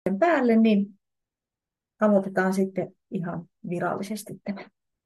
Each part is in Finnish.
päälle, niin aloitetaan sitten ihan virallisesti tämä.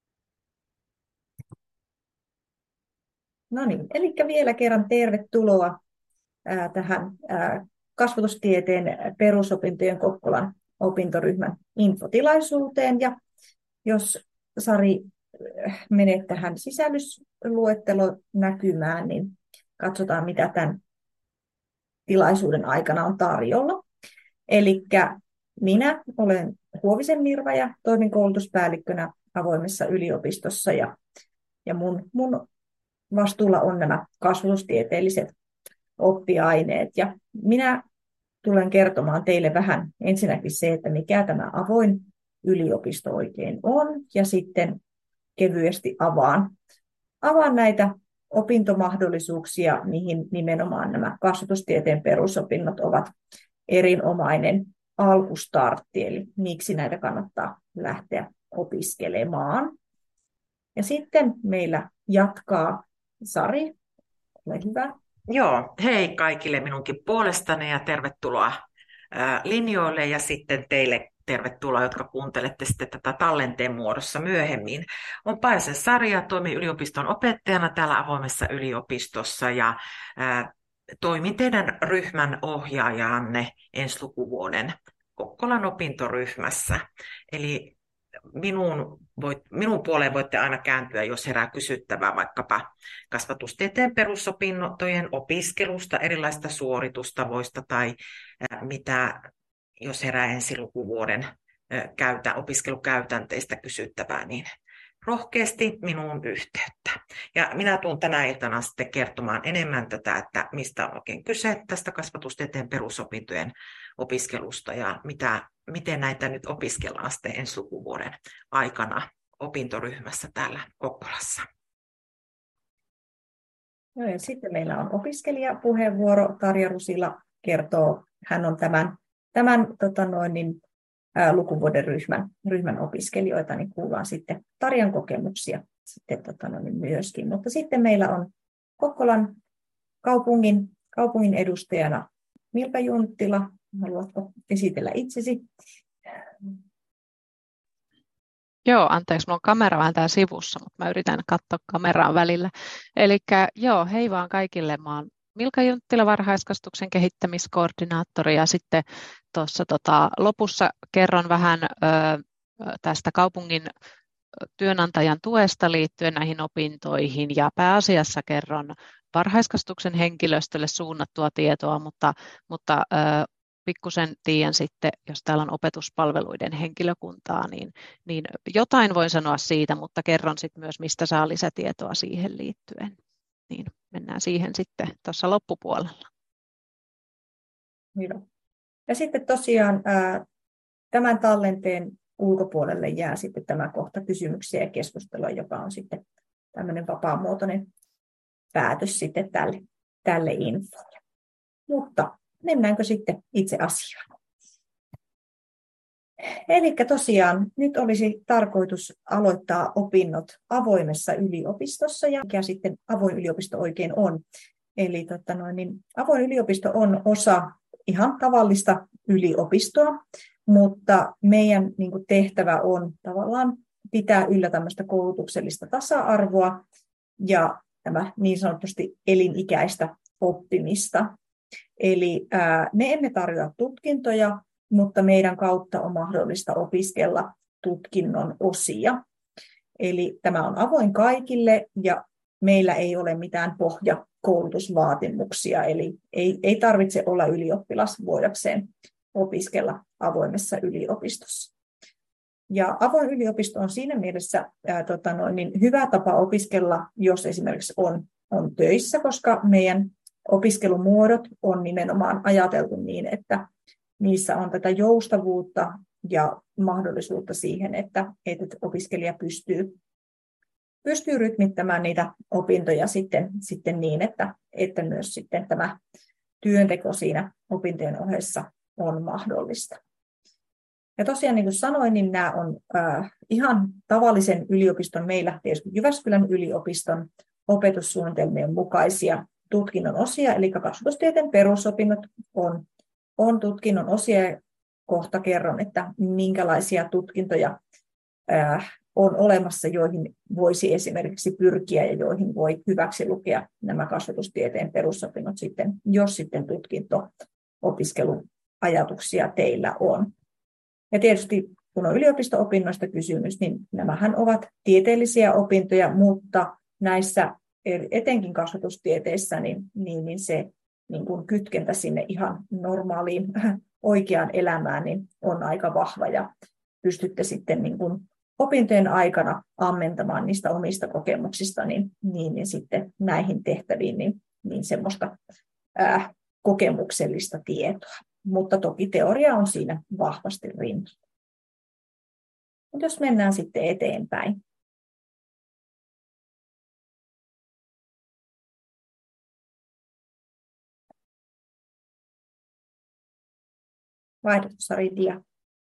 No niin, eli vielä kerran tervetuloa tähän kasvatustieteen perusopintojen Kokkolan opintoryhmän infotilaisuuteen. Ja jos Sari menee tähän sisällysluettelo näkymään, niin katsotaan, mitä tämän tilaisuuden aikana on tarjolla. Eli minä olen Huovisen Mirva ja toimin koulutuspäällikkönä avoimessa yliopistossa ja mun vastuulla on nämä kasvatustieteelliset oppiaineet. Ja minä tulen kertomaan teille vähän ensinnäkin se, että mikä tämä avoin yliopisto oikein on, ja sitten kevyesti avaan näitä opintomahdollisuuksia, mihin nimenomaan nämä kasvatustieteen perusopinnot ovat erinomainen alkustartti, eli miksi näitä kannattaa lähteä opiskelemaan. Ja sitten meillä jatkaa Sari, ole hyvä. Joo, hei kaikille minunkin puolestani ja tervetuloa linjoille ja sitten teille tervetuloa, jotka kuuntelette sitten tätä tallenteen muodossa myöhemmin. On Pajasen Sari ja toimin yliopiston opettajana täällä avoimessa yliopistossa ja toimin teidän ryhmän ohjaajanne ensi lukuvuoden Kokkolan opintoryhmässä. Eli minun puoleen voitte aina kääntyä, jos herää kysyttävää vaikkapa kasvatustieteen perusopintojen opiskelusta, erilaisista suoritustavoista tai mitä, jos herää ensi lukuvuoden opiskelukäytänteistä kysyttävää, niin rohkeasti minuun yhteyttä. Ja minä tulen tänä iltana sitten kertomaan enemmän tätä, että mistä on oikein kyse tästä kasvatustieteen perusopintojen opiskelusta ja miten näitä nyt opiskellaan sitten ensi lukuvuoden aikana opintoryhmässä täällä Kokkolassa. No ja sitten meillä on opiskelijapuheenvuoro. Tarja Rusila kertoo, hän on tämän lukuvuoden ryhmän opiskelijoita, niin kuullaan sitten Tarjan kokemuksia sitten, myöskin. Mutta sitten meillä on Kokkolan kaupungin edustajana Milka Junttila. Haluatko esitellä itsesi? Joo, anteeksi, mulla on kamera vähän täällä sivussa, mutta mä yritän katsoa kameraan välillä. Eli joo, hei vaan kaikille. Mä oon Milka Junttila, varhaiskasvatuksen kehittämiskoordinaattori, ja sitten tuossa lopussa kerron vähän tästä kaupungin työnantajan tuesta liittyen näihin opintoihin, ja pääasiassa kerron varhaiskasvatuksen henkilöstölle suunnattua tietoa, mutta pikkusen tiedän sitten, jos täällä on opetuspalveluiden henkilökuntaa, niin jotain voin sanoa siitä, mutta kerron sitten myös, mistä saa lisätietoa siihen liittyen. Niin mennään siihen sitten tuossa loppupuolella. Hyvä. Ja sitten tosiaan tämän tallenteen ulkopuolelle jää sitten tämä kohta kysymyksiä ja keskustelua, joka on sitten tämmöinen vapaamuotoinen päätös sitten tälle infolle. Mutta mennäänkö sitten itse asiaan? Eli tosiaan nyt olisi tarkoitus aloittaa opinnot avoimessa yliopistossa, ja mikä sitten avoin yliopisto oikein on. Eli avoin yliopisto on osa ihan tavallista yliopistoa, mutta meidän tehtävä on tavallaan pitää yllä tämmöistä koulutuksellista tasa-arvoa ja tämä niin sanotusti elinikäistä oppimista. Eli me emme tarjoa tutkintoja, mutta meidän kautta on mahdollista opiskella tutkinnon osia. Eli tämä on avoin kaikille ja meillä ei ole mitään pohjakoulutusvaatimuksia, eli ei tarvitse olla ylioppilas voidakseen opiskella avoimessa yliopistossa. Ja avoin yliopisto on siinä mielessä hyvä tapa opiskella, jos esimerkiksi on töissä, koska meidän opiskelumuodot on nimenomaan ajateltu niin, että niissä on tätä joustavuutta ja mahdollisuutta siihen, että opiskelija pystyy rytmittämään niitä opintoja sitten niin, että myös sitten tämä työnteko siinä opintojen ohessa on mahdollista. Ja tosiaan niin kuin sanoin, niin nämä on ihan tavallisen yliopiston, meillä tietysti Jyväskylän yliopiston opetussuunnitelmien mukaisia tutkinnon osia, eli kasvatustieteen perusopinnot on tutkinnon osia. kohta kerron, että minkälaisia tutkintoja on olemassa, joihin voisi esimerkiksi pyrkiä ja joihin voi hyväksi lukea nämä kasvatustieteen perusopinnot sitten, jos sitten tutkinto-opiskeluajatuksia teillä on. Ja tietysti kun on yliopisto-opinnoista kysymys, niin nämähän ovat tieteellisiä opintoja, mutta näissä etenkin kasvatustieteissä niin se niin kuin kytkentä sinne ihan normaaliin oikeaan elämään niin on aika vahva ja pystytte sitten niin kuin opintojen aikana ammentamaan niistä omista kokemuksista niin sitten näihin tehtäviin niin semmoista kokemuksellista tietoa. Mutta toki teoria on siinä vahvasti rinnalla. Mutta jos mennään sitten eteenpäin. Vaihdetaan Sari dia.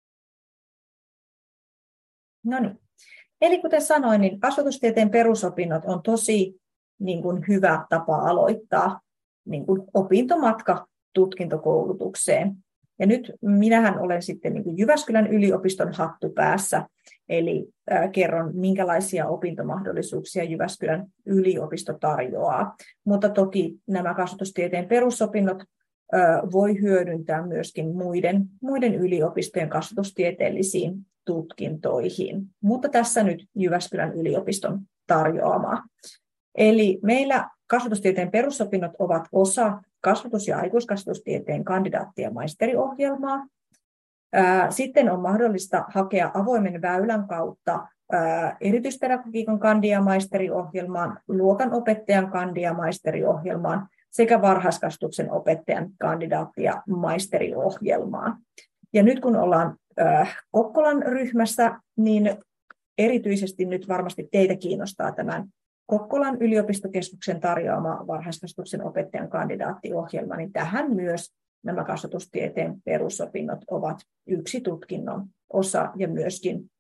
No niin. Eli kuten sanoin, niin kasvatustieteen perusopinnot on tosi niin kuin hyvä tapa aloittaa niin kuin opintomatka tutkintokoulutukseen. Ja nyt minähän olen sitten niin kuin Jyväskylän yliopiston hattu päässä, eli kerron minkälaisia opintomahdollisuuksia Jyväskylän yliopisto tarjoaa. Mutta toki nämä kasvatustieteen perusopinnot voi hyödyntää myöskin muiden yliopistojen kasvatustieteellisiin tutkintoihin. Mutta tässä nyt Jyväskylän yliopiston tarjoamaa. Eli meillä kasvatustieteen perusopinnot ovat osa kasvatus- ja aikuiskasvatustieteen kandidaatti- ja maisteriohjelmaa. Sitten on mahdollista hakea avoimen väylän kautta erityispedagogiikan kandi- ja maisteriohjelmaan, luokanopettajan kandi- ja maisteriohjelmaan sekä varhaiskasvatuksen opettajan kandidaatti- ja maisteriohjelmaan. Ja nyt kun ollaan Kokkolan ryhmässä, niin erityisesti nyt varmasti teitä kiinnostaa tämän Kokkolan yliopistokeskuksen tarjoama varhaiskasvatuksen opettajan kandidaattiohjelma, niin tähän myös nämä kasvatustieteen perusopinnot ovat yksi tutkinnon osa ja myöskin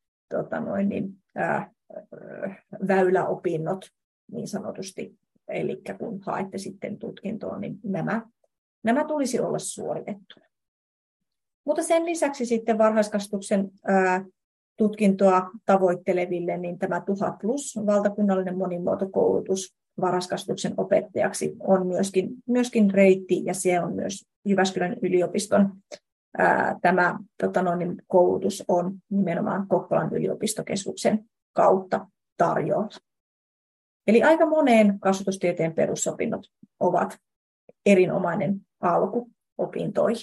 väyläopinnot niin sanotusti. Eli kun haette sitten tutkintoon, niin nämä tulisi olla suoritettuna. Mutta sen lisäksi sitten varhaiskasvatuksen tutkintoa tavoitteleville, niin tämä 1000 plus valtakunnallinen monimuotokoulutus varhaiskasvatuksen opettajaksi on myöskin reitti, ja se on myös Jyväskylän yliopiston tämä koulutus on nimenomaan Kokkolan yliopistokeskuksen kautta tarjolla. Eli aika moneen kasvatustieteen perusopinnot ovat erinomainen alku opintoihin.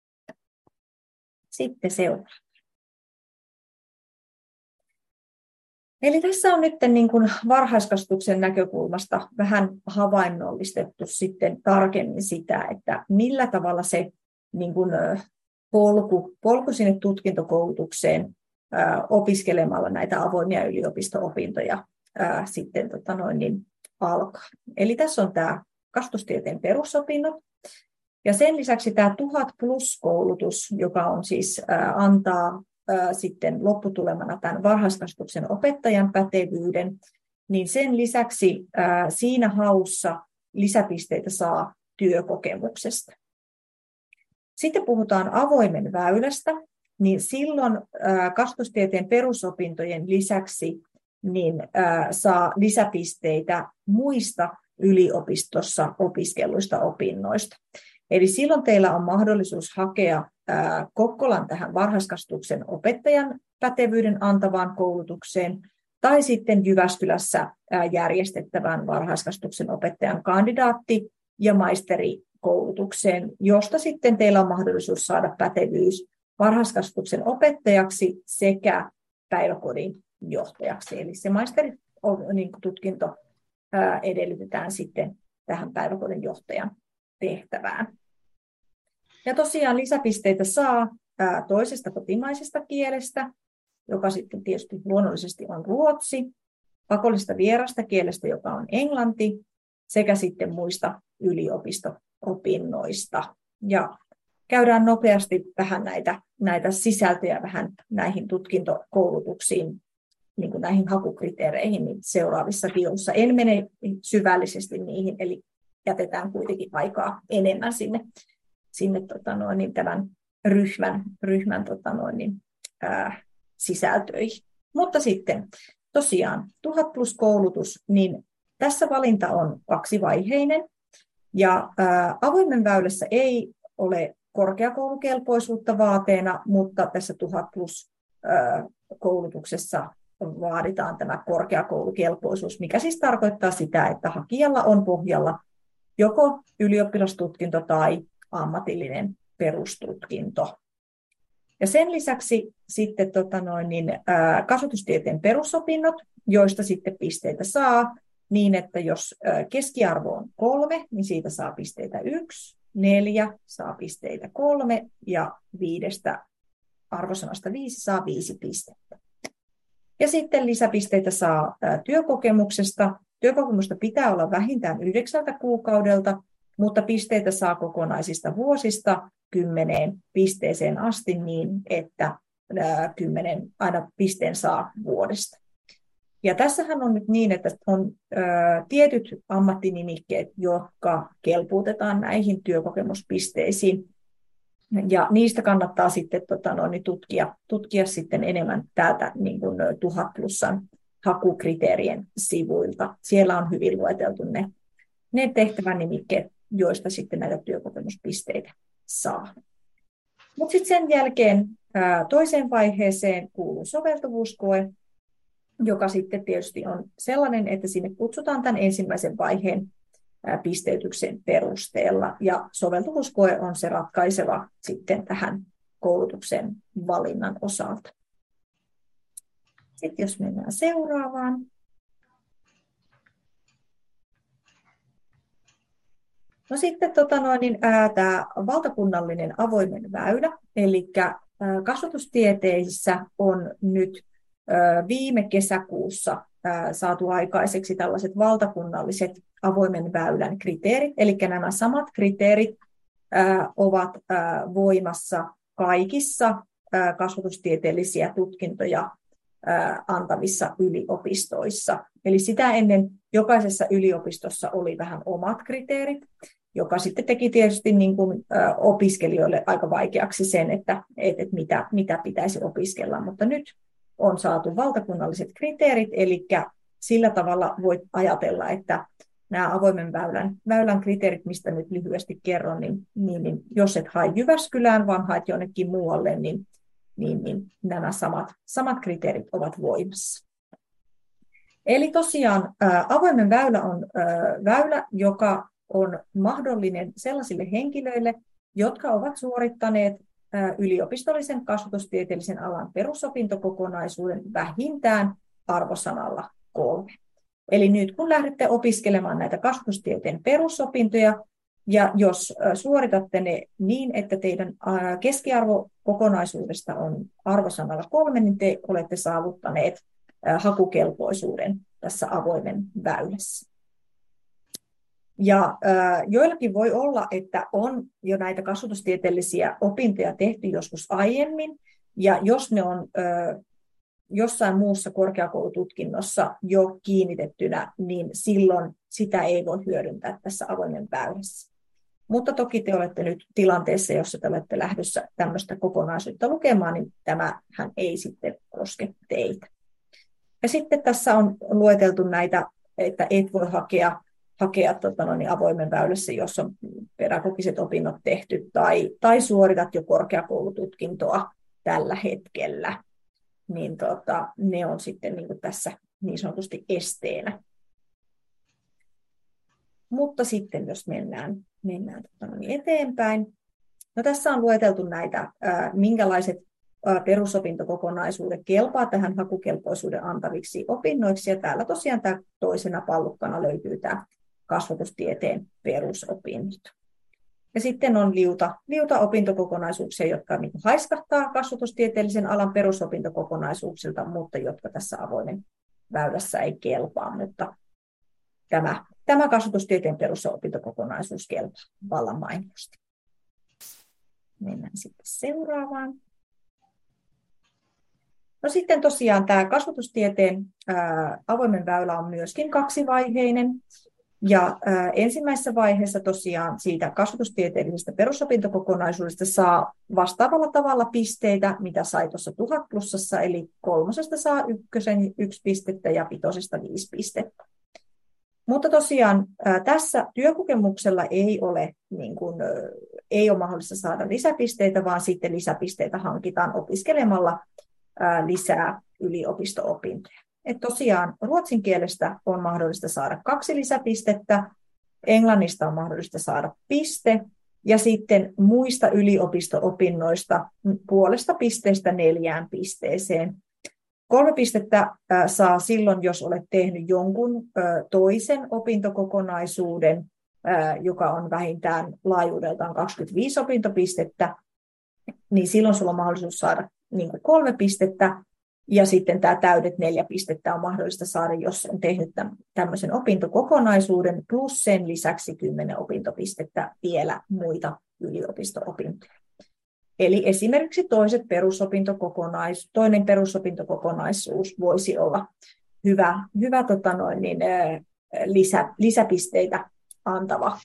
Sitten seuraava. Eli tässä on nyt niin kuin varhaiskasvatuksen näkökulmasta vähän havainnollistettu sitten tarkemmin sitä, että millä tavalla se niin kuin polku sinne tutkintokoulutukseen opiskelemalla näitä avoimia yliopisto-opintoja sitten alkaa. Eli tässä on tämä kasvatustieteen perusopinnot. Ja sen lisäksi tämä 1000 plus-koulutus, joka on siis antaa sitten lopputulemana tämän varhaiskasvatuksen opettajan pätevyyden, niin sen lisäksi siinä haussa lisäpisteitä saa työkokemuksesta. Sitten puhutaan avoimen väylästä, niin silloin kasvatustieteen perusopintojen lisäksi niin saa lisäpisteitä muista yliopistossa opiskelluista opinnoista. Eli silloin teillä on mahdollisuus hakea Kokkolan tähän varhaiskasvatuksen opettajan pätevyyden antavaan koulutukseen tai sitten Jyväskylässä järjestettävään varhaiskasvatuksen opettajan kandidaatti- ja maisterikoulutukseen, josta sitten teillä on mahdollisuus saada pätevyys varhaiskasvatuksen opettajaksi sekä päiväkodin johtajaksi. Eli se maisteritutkinto edellytetään sitten tähän päiväkodin johtajan tehtävään. Ja tosiaan lisäpisteitä saa toisesta kotimaisesta kielestä, joka sitten tietysti luonnollisesti on ruotsi, pakollisesta vierasta kielestä, joka on englanti, sekä sitten muista yliopisto-opinnoista. Ja käydään nopeasti vähän näitä sisältöjä vähän näihin tutkintokoulutuksiin, niin kuin näihin hakukriteereihin niin seuraavissa dioissa. En mene syvällisesti niihin, eli jätetään kuitenkin aikaa enemmän sinne tämän ryhmän sisältöihin. Mutta sitten tosiaan 1000 plus koulutus, niin tässä valinta on kaksivaiheinen. Ja avoimen väylässä ei ole korkeakoulukelpoisuutta vaateena, mutta tässä 1000 plus koulutuksessa vaaditaan tämä korkeakoulukelpoisuus, mikä siis tarkoittaa sitä, että hakijalla on pohjalla joko ylioppilastutkinto tai ammatillinen perustutkinto. Ja sen lisäksi sitten kasvatustieteen perusopinnot, joista sitten pisteitä saa niin, että jos keskiarvo on 3, niin siitä saa pisteitä 1, 4 saa pisteitä 3 ja 5 arvosanasta 5 saa 5 pistettä. Ja sitten lisäpisteitä saa työkokemuksesta. Työkokemusta pitää olla vähintään 9 kuukaudelta, mutta pisteitä saa kokonaisista vuosista 10 pisteeseen asti niin, että 10 aina pisteen saa vuodesta. Ja tässähän on nyt niin, että on tietyt ammattinimikkeet, jotka kelpuutetaan näihin työkokemuspisteisiin. Ja niistä kannattaa sitten tutkia sitten enemmän täältä niin kuin 1000 plussan hakukriteerien sivuilta. Siellä on hyvin lueteltu ne tehtävänimikkeet, joista sitten näitä työkokemuspisteitä saa. Mutta sitten sen jälkeen toiseen vaiheeseen kuuluu soveltuvuuskoe, joka sitten tietysti on sellainen, että sinne kutsutaan tämän ensimmäisen vaiheen pisteytyksen perusteella. Ja soveltuvuuskoe on se ratkaiseva sitten tähän koulutuksen valinnan osalta. Sitten jos mennään seuraavaan. No sitten tämä valtakunnallinen avoimen väylä, eli kasvatustieteissä on nyt viime kesäkuussa saatu aikaiseksi tällaiset valtakunnalliset avoimen väylän kriteerit, eli nämä samat kriteerit ovat voimassa kaikissa kasvatustieteellisiä tutkintoja antavissa yliopistoissa. Eli sitä ennen jokaisessa yliopistossa oli vähän omat kriteerit, joka sitten teki tietysti niin kuin opiskelijoille aika vaikeaksi sen, että mitä pitäisi opiskella, mutta nyt on saatu valtakunnalliset kriteerit, eli sillä tavalla voit ajatella, että nämä avoimen väylän kriteerit, mistä nyt lyhyesti kerron, niin jos et hae Jyväskylään, vaan haet jonnekin muualle, niin nämä samat kriteerit ovat voimassa. Eli tosiaan avoimen väylä on väylä, joka on mahdollinen sellaisille henkilöille, jotka ovat suorittaneet yliopistollisen kasvatustieteellisen alan perusopintokokonaisuuden vähintään arvosanalla 3. Eli nyt kun lähdette opiskelemaan näitä kasvatustieteen perusopintoja, ja jos suoritatte ne niin, että teidän keskiarvo kokonaisuudesta on arvosanalla 3, niin te olette saavuttaneet hakukelpoisuuden tässä avoimen väylässä. Ja joillakin voi olla, että on jo näitä kasvatustieteellisiä opintoja tehty joskus aiemmin, ja jos ne on jossain muussa korkeakoulututkinnossa jo kiinnitettynä, niin silloin sitä ei voi hyödyntää tässä avoimen väylässä. Mutta toki te olette nyt tilanteessa, jossa te olette lähdössä tämmöistä kokonaisuutta lukemaan, niin tämähän ei sitten koske teitä. Ja sitten tässä on lueteltu näitä, että et voi hakea avoimen väylässä, jos on pedagogiset opinnot tehty tai suoritat jo korkeakoulututkintoa tällä hetkellä, niin ne on sitten niin kuin tässä niin sanotusti esteenä. Mutta sitten jos mennään eteenpäin, no tässä on lueteltu näitä, minkälaiset perusopintokokonaisuudet kelpaa tähän hakukelpoisuuden antaviksi opinnoiksi, ja täällä tosiaan tämä toisena pallukkana löytyy tämä kasvatustieteen perusopinnot. Ja sitten on liuta opintokokonaisuuksia, jotka niin haiskahtaa kasvatustieteellisen alan perusopintokokonaisuuksilta, mutta jotka tässä avoimen väylässä ei kelpaa, mutta tämä kasvatustieteen perusopintokokonaisuus kelpaa vallan mainiosti. Mennään sitten seuraavaan. No sitten tosiaan tämä kasvatustieteen avoimen väylä on myöskin kaksivaiheinen. Ja ensimmäisessä vaiheessa tosiaan siitä kasvatustieteellisestä perusopintokokonaisuudesta saa vastaavalla tavalla pisteitä, mitä sai tuossa 1000 plussassa, eli 3 saa 1 pistettä ja 5 5 pistettä. Mutta tosiaan tässä työkokemuksella ei ole mahdollista saada lisäpisteitä, vaan sitten lisäpisteitä hankitaan opiskelemalla lisää yliopisto-opintoja. Et tosiaan ruotsin kielestä on mahdollista saada 2 lisäpistettä, englannista on mahdollista saada piste, ja sitten muista yliopisto-opinnoista 0,5 pisteestä 4 pisteeseen. 3 pistettä saa silloin, jos olet tehnyt jonkun toisen opintokokonaisuuden, joka on vähintään laajuudeltaan 25 opintopistettä, niin silloin sulla on mahdollisuus saada 3 pistettä, ja sitten tämä täydet 4 pistettä on mahdollista saada, jos on tehnyt tämmöisen opintokokonaisuuden, plus sen lisäksi 10 opintopistettä vielä muita yliopisto-opintoja. Eli esimerkiksi toinen perusopintokokonaisuus voisi olla hyvä lisäpisteitä antava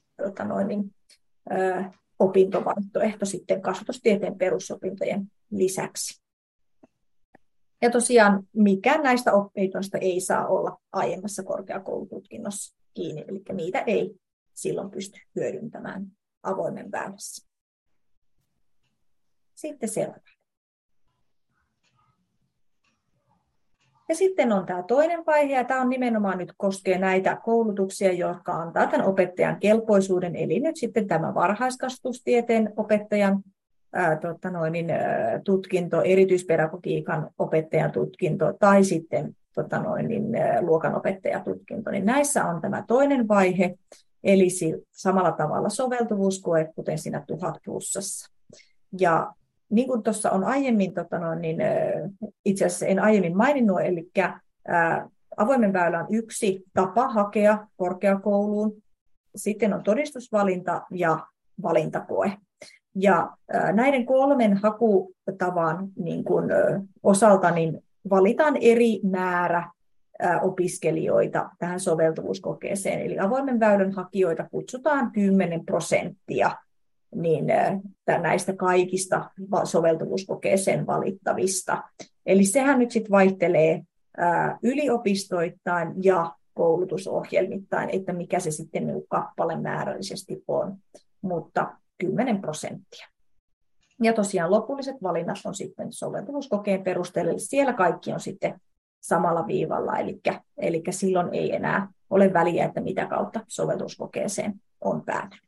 opintovaihtoehto sitten kasvatustieteen perusopintojen lisäksi. Ja tosiaan mikään näistä opinnoista ei saa olla aiemmassa korkeakoulututkinnossa kiinni, eli niitä ei silloin pysty hyödyntämään avoimen väylässä. Sitten seuraava. Ja sitten on tämä toinen vaihe, ja tämä on nimenomaan nyt koskee näitä koulutuksia, jotka antaa tämän opettajan kelpoisuuden, eli nyt sitten tämä varhaiskasvatustieteen opettajan tutkinto, erityispedagogiikan opettajan tutkinto tai sitten luokanopettajatutkinto. Niin näissä on tämä toinen vaihe, eli samalla tavalla soveltuvuuskoe, kuten siinä 1000 plussassa. Ja niin kuin tuossa on aiemmin, itse asiassa en aiemmin maininnut, eli avoimen väylän yksi tapa hakea korkeakouluun, sitten on todistusvalinta ja valintakoe. Ja näiden 3 hakutavan osalta valitaan eri määrä opiskelijoita tähän soveltuvuuskokeeseen. Eli avoimen väylän hakijoita kutsutaan 10% näistä kaikista soveltuvuuskokeeseen valittavista. Eli sehän nyt sitten vaihtelee yliopistoittain ja koulutusohjelmittain, että mikä se sitten kappalemäärällisesti on, mutta 10%. Ja tosiaan lopulliset valinnat on sitten soveltuvuuskokeen perusteella, eli siellä kaikki on sitten samalla viivalla, eli silloin ei enää ole väliä, että mitä kautta soveltuvuuskokeeseen on päätynyt.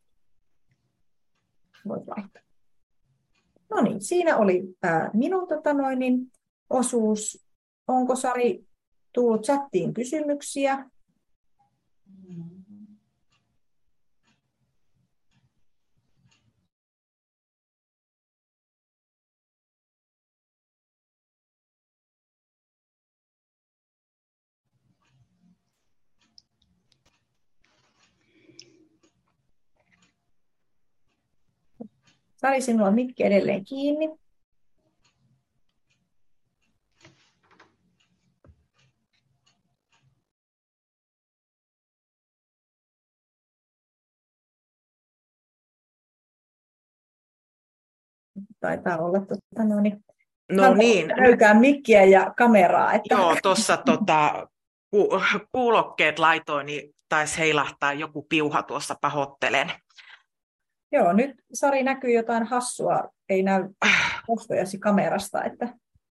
Voit vaihtaa. No niin, siinä oli minun osuus. Onko Sari tullut chattiin kysymyksiä? Sari, sinulla on mikki edelleen kiinni. Taitaa olla löykää mikkiä ja kameraa. Että... Joo, tuossa kuulokkeet laitoin, niin taisi heilahtaa joku piuha tuossa, pahoittelen. Joo, nyt Sari näkyy jotain hassua, ei näy kasvojasi kamerasta. Että...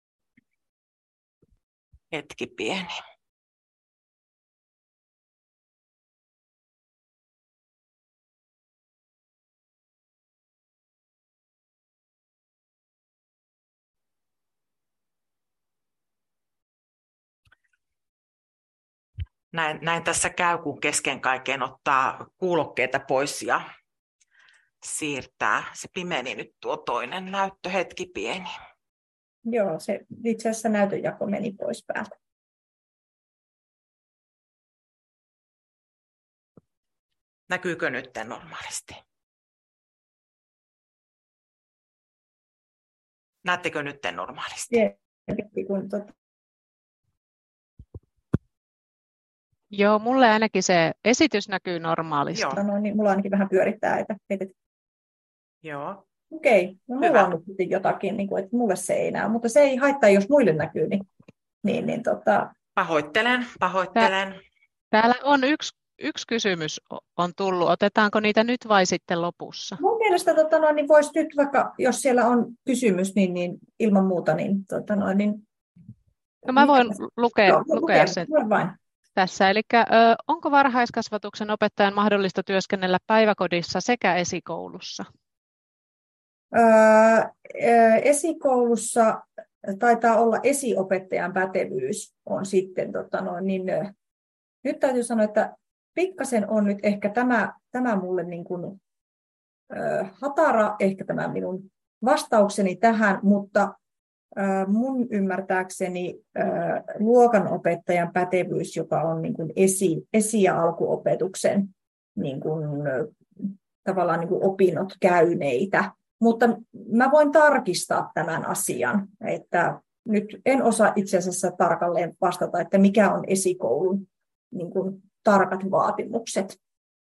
Hetki pieni. Näin tässä käy, kun kesken kaiken ottaa kuulokkeita pois ja siirtää. Se pimeni nyt tuo toinen näyttö, hetki pieni. Joo, se itse asiassa näytönjako meni pois päältä. Näkyykö nyt normaalisti? Näettekö nyt normaalisti? Joo, mulle ainakin se esitys näkyy normaalisti. Joo. Niin mulla ainakin vähän pyörittää, Joo. okei, no mulla Hyvä. on nyt sitten jotakin, niin kuin, että mulle se ei näy, mutta se ei haittaa, jos muille näkyy, niin Pahoittelen. Täällä on yksi kysymys on tullut. Otetaanko niitä nyt vai sitten lopussa? mun mielestä niin voisi nyt vaikka, jos siellä on kysymys, niin ilman muuta, No mä voin Joo, lukea sen vain. tässä. Eli onko varhaiskasvatuksen opettajan mahdollista työskennellä päiväkodissa sekä esikoulussa? Esikoulussa taitaa olla esiopettajan pätevyys on sitten, nyt täytyy sanoa, että pikkasen on nyt ehkä tämä mulle niin kuin, hatara, ehkä tämä minun vastaukseni tähän, mutta mun ymmärtääkseni luokanopettajan pätevyys, joka on niin kuin esi- ja alkuopetuksen niin kuin, tavallaan niin kuin opinnot käyneitä. Mutta mä voin tarkistaa tämän asian, että nyt en osaa itse asiassa tarkalleen vastata, että mikä on esikoulun niin kuin tarkat vaatimukset.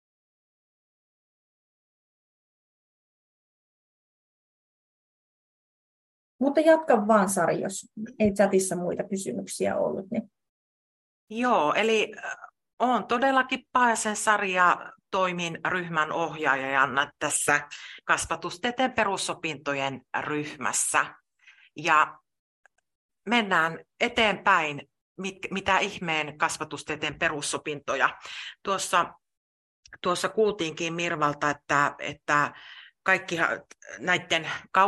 Mutta jatka vaan, Sari, jos ei chatissa muita kysymyksiä ollut. Niin. Joo, eli olen todellakin Paajasen Sari ja toimin ryhmän ohjaajana tässä kasvatustieteen perusopintojen ryhmässä. Ja mennään eteenpäin, mitä ihmeen kasvatustieteen perusopintoja. Tuossa kuultiinkin Mirvalta, että kaikki näiden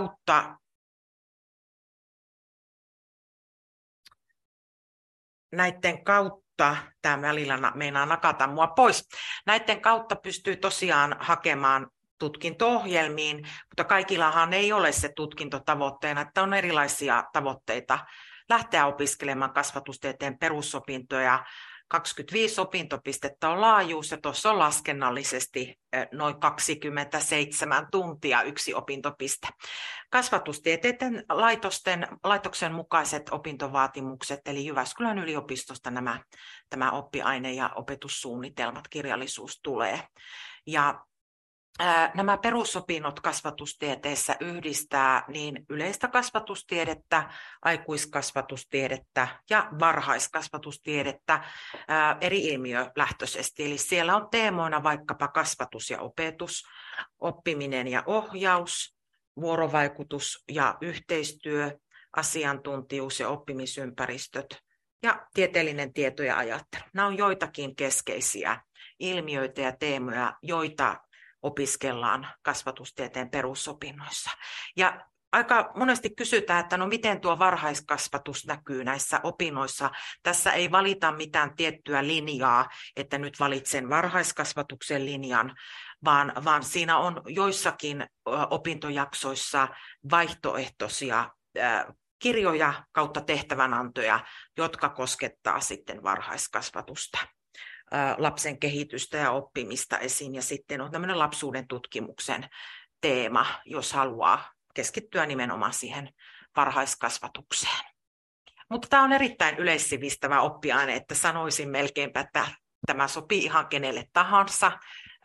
kautta, tämä välillä meinaa nakata mua pois, näiden kautta pystyy tosiaan hakemaan tutkinto-ohjelmiin, mutta kaikillahan ei ole se tutkintotavoitteena, että on erilaisia tavoitteita lähteä opiskelemaan kasvatustieteen perusopintoja. 25 opintopistettä on laajuus ja tuossa on laskennallisesti noin 27 tuntia yksi opintopiste. Kasvatustieteiden laitoksen mukaiset opintovaatimukset, eli Jyväskylän yliopistosta tämä oppiaine- ja opetussuunnitelmat, kirjallisuus tulee. Ja nämä perusopinnot kasvatustieteessä yhdistää niin yleistä kasvatustiedettä, aikuiskasvatustiedettä ja varhaiskasvatustiedettä eri ilmiölähtöisesti. Eli siellä on teemoina vaikkapa kasvatus ja opetus, oppiminen ja ohjaus, vuorovaikutus ja yhteistyö, asiantuntijuus ja oppimisympäristöt ja tieteellinen tieto ja ajattelu. Nämä on joitakin keskeisiä ilmiöitä ja teemoja, joita opiskellaan kasvatustieteen perusopinnoissa. Ja aika monesti kysytään, että no miten tuo varhaiskasvatus näkyy näissä opinnoissa. Tässä ei valita mitään tiettyä linjaa, että nyt valitsen varhaiskasvatuksen linjan, vaan siinä on joissakin opintojaksoissa vaihtoehtoisia kirjoja kautta tehtävänantoja, jotka koskettaa sitten varhaiskasvatusta, lapsen kehitystä ja oppimista esiin. Ja sitten on tämmöinen lapsuuden tutkimuksen teema, jos haluaa keskittyä nimenomaan siihen varhaiskasvatukseen. Mutta tämä on erittäin yleissivistävä oppiaine, että sanoisin melkeinpä, että tämä sopii ihan kenelle tahansa,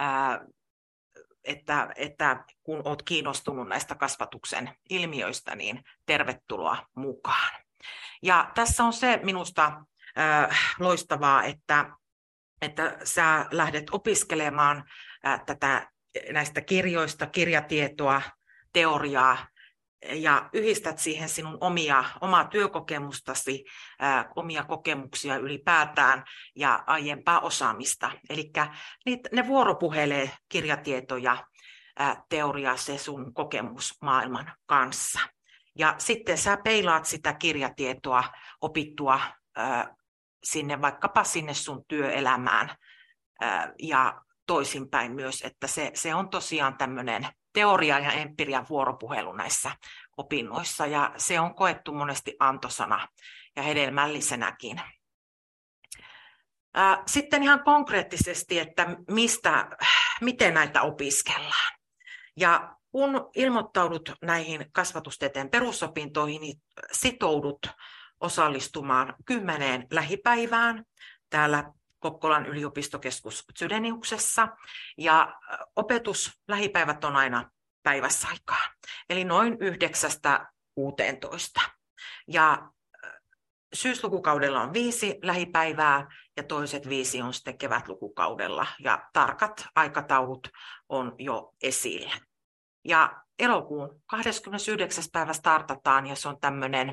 että kun olet kiinnostunut näistä kasvatuksen ilmiöistä, niin tervetuloa mukaan. Ja tässä on se minusta loistavaa, että sä lähdet opiskelemaan näistä kirjoista, kirjatietoa, teoriaa, ja yhdistät siihen sinun omaa työkokemustasi, omia kokemuksia ylipäätään ja aiempaa osaamista. Eli ne vuoropuhelee kirjatietoja, teoriaa, se sun kokemus maailman kanssa. Ja sitten sä peilaat sitä kirjatietoa opittua vaikkapa sinne sun työelämään ja toisinpäin myös, että se on tosiaan tämmöinen teoria ja empirian vuoropuhelu näissä opinnoissa, ja se on koettu monesti antosana ja hedelmällisenäkin. Sitten ihan konkreettisesti, että miten näitä opiskellaan. Ja kun ilmoittaudut näihin kasvatustieteen perusopintoihin, niin sitoudut osallistumaan 10 lähipäivään täällä Kokkolan yliopistokeskus Zydeniuksessa. Ja lähipäivät on aina päiväsaikaan, eli noin 9–16. Ja syyslukukaudella on 5 lähipäivää ja toiset 5 on sitten kevätlukukaudella ja tarkat aikataulut on jo esillä. Ja elokuun 29. päivä startataan ja se on tämmöinen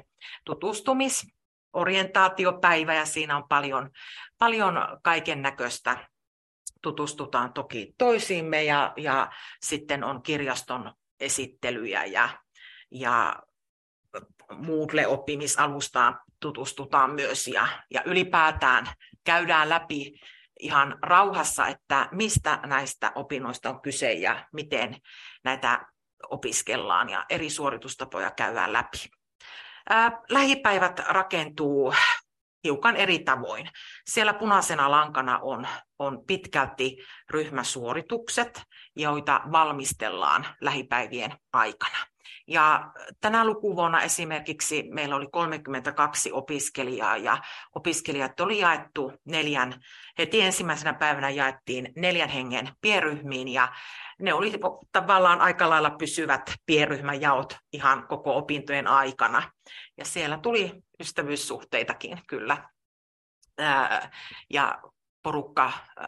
tutustumisorientaatiopäivä ja siinä on paljon kaiken näköistä. Tutustutaan toki toisiimme ja sitten on kirjaston esittelyjä ja Moodle-oppimisalustaan tutustutaan myös ja ylipäätään käydään läpi ihan rauhassa, että mistä näistä opinnoista on kyse ja miten näitä opiskellaan ja eri suoritustapoja käydään läpi. Lähipäivät rakentuu hiukan eri tavoin. Siellä punaisena lankana on pitkälti ryhmäsuoritukset, joita valmistellaan lähipäivien aikana. Ja tänä lukuvuonna esimerkiksi meillä oli 32 opiskelijaa ja opiskelijat oli jaettu heti ensimmäisenä päivänä jaettiin 4 hengen pienryhmiin ja ne oli tavallaan aika lailla pysyvät pienryhmäjaot ihan koko opintojen aikana. Ja siellä tuli ystävyyssuhteitakin kyllä ja porukka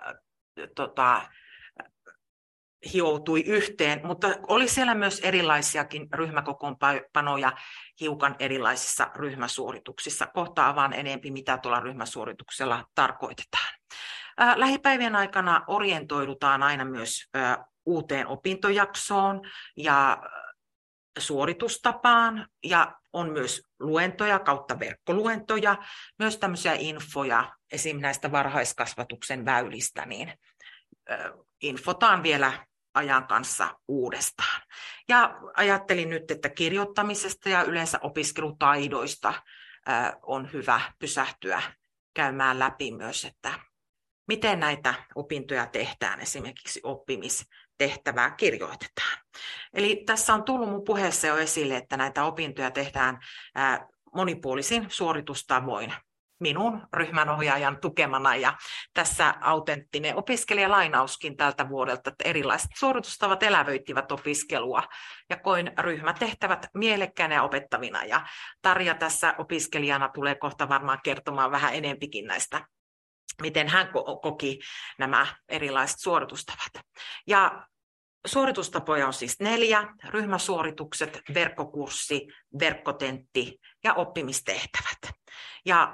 hioutui yhteen, mutta oli siellä myös erilaisiakin ryhmäkokoonpanoja hiukan erilaisissa ryhmäsuorituksissa. Kohta avaan enemmän, mitä tuolla ryhmäsuorituksella tarkoitetaan. Lähipäivien aikana orientoidutaan aina myös uuteen opintojaksoon ja suoritustapaan ja on myös luentoja kautta verkkoluentoja, myös tämmöisiä infoja esim. Näistä varhaiskasvatuksen väylistä, niin infotaan vielä ajan kanssa uudestaan. Ja ajattelin nyt, että kirjoittamisesta ja yleensä opiskelutaidoista on hyvä pysähtyä käymään läpi myös, että miten näitä opintoja tehdään, esimerkiksi oppimistehtävää kirjoitetaan. Eli tässä on tullut mun puheessa jo esille, että näitä opintoja tehdään monipuolisin suoritustavoin minun ryhmänohjaajan tukemana ja tässä autenttinen opiskelijalainauskin tältä vuodelta, että erilaiset suoritustavat elävöittivät opiskelua ja koin ryhmätehtävät mielekkäänä ja opettavina ja Tarja tässä opiskelijana tulee kohta varmaan kertomaan vähän enempikin näistä, miten hän koki nämä erilaiset suoritustavat. Ja suoritustapoja on siis 4, ryhmäsuoritukset, verkkokurssi, verkkotentti ja oppimistehtävät. Ja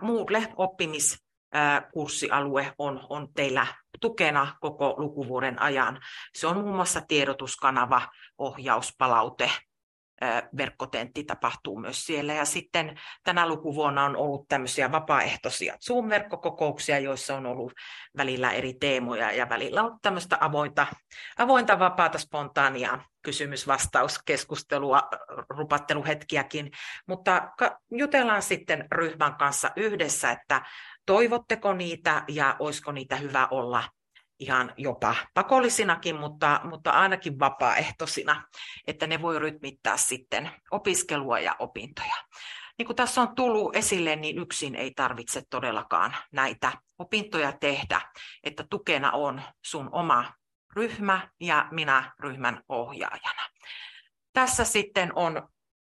Moodle-oppimiskurssialue on teillä tukena koko lukuvuoden ajan. Se on muun muassa tiedotuskanava, ohjauspalaute, verkkotentti tapahtuu myös siellä. Ja sitten tänä lukuvuonna on ollut tämmöisiä vapaaehtoisia Zoom-verkkokokouksia, joissa on ollut välillä eri teemoja ja välillä on tämmöistä avointa vapaata, spontaania kysymys-vastauskeskustelua, rupatteluhetkiäkin. Mutta jutellaan sitten ryhmän kanssa yhdessä, että toivotteko niitä ja olisiko niitä hyvä olla ihan jopa pakollisinakin, mutta ainakin vapaaehtoisina, että ne voi rytmittää sitten opiskelua ja opintoja. Niin kuin tässä on tullut esille, niin yksin ei tarvitse todellakaan näitä opintoja tehdä, että tukena on sun oma ryhmä ja minä ryhmän ohjaajana. Tässä sitten on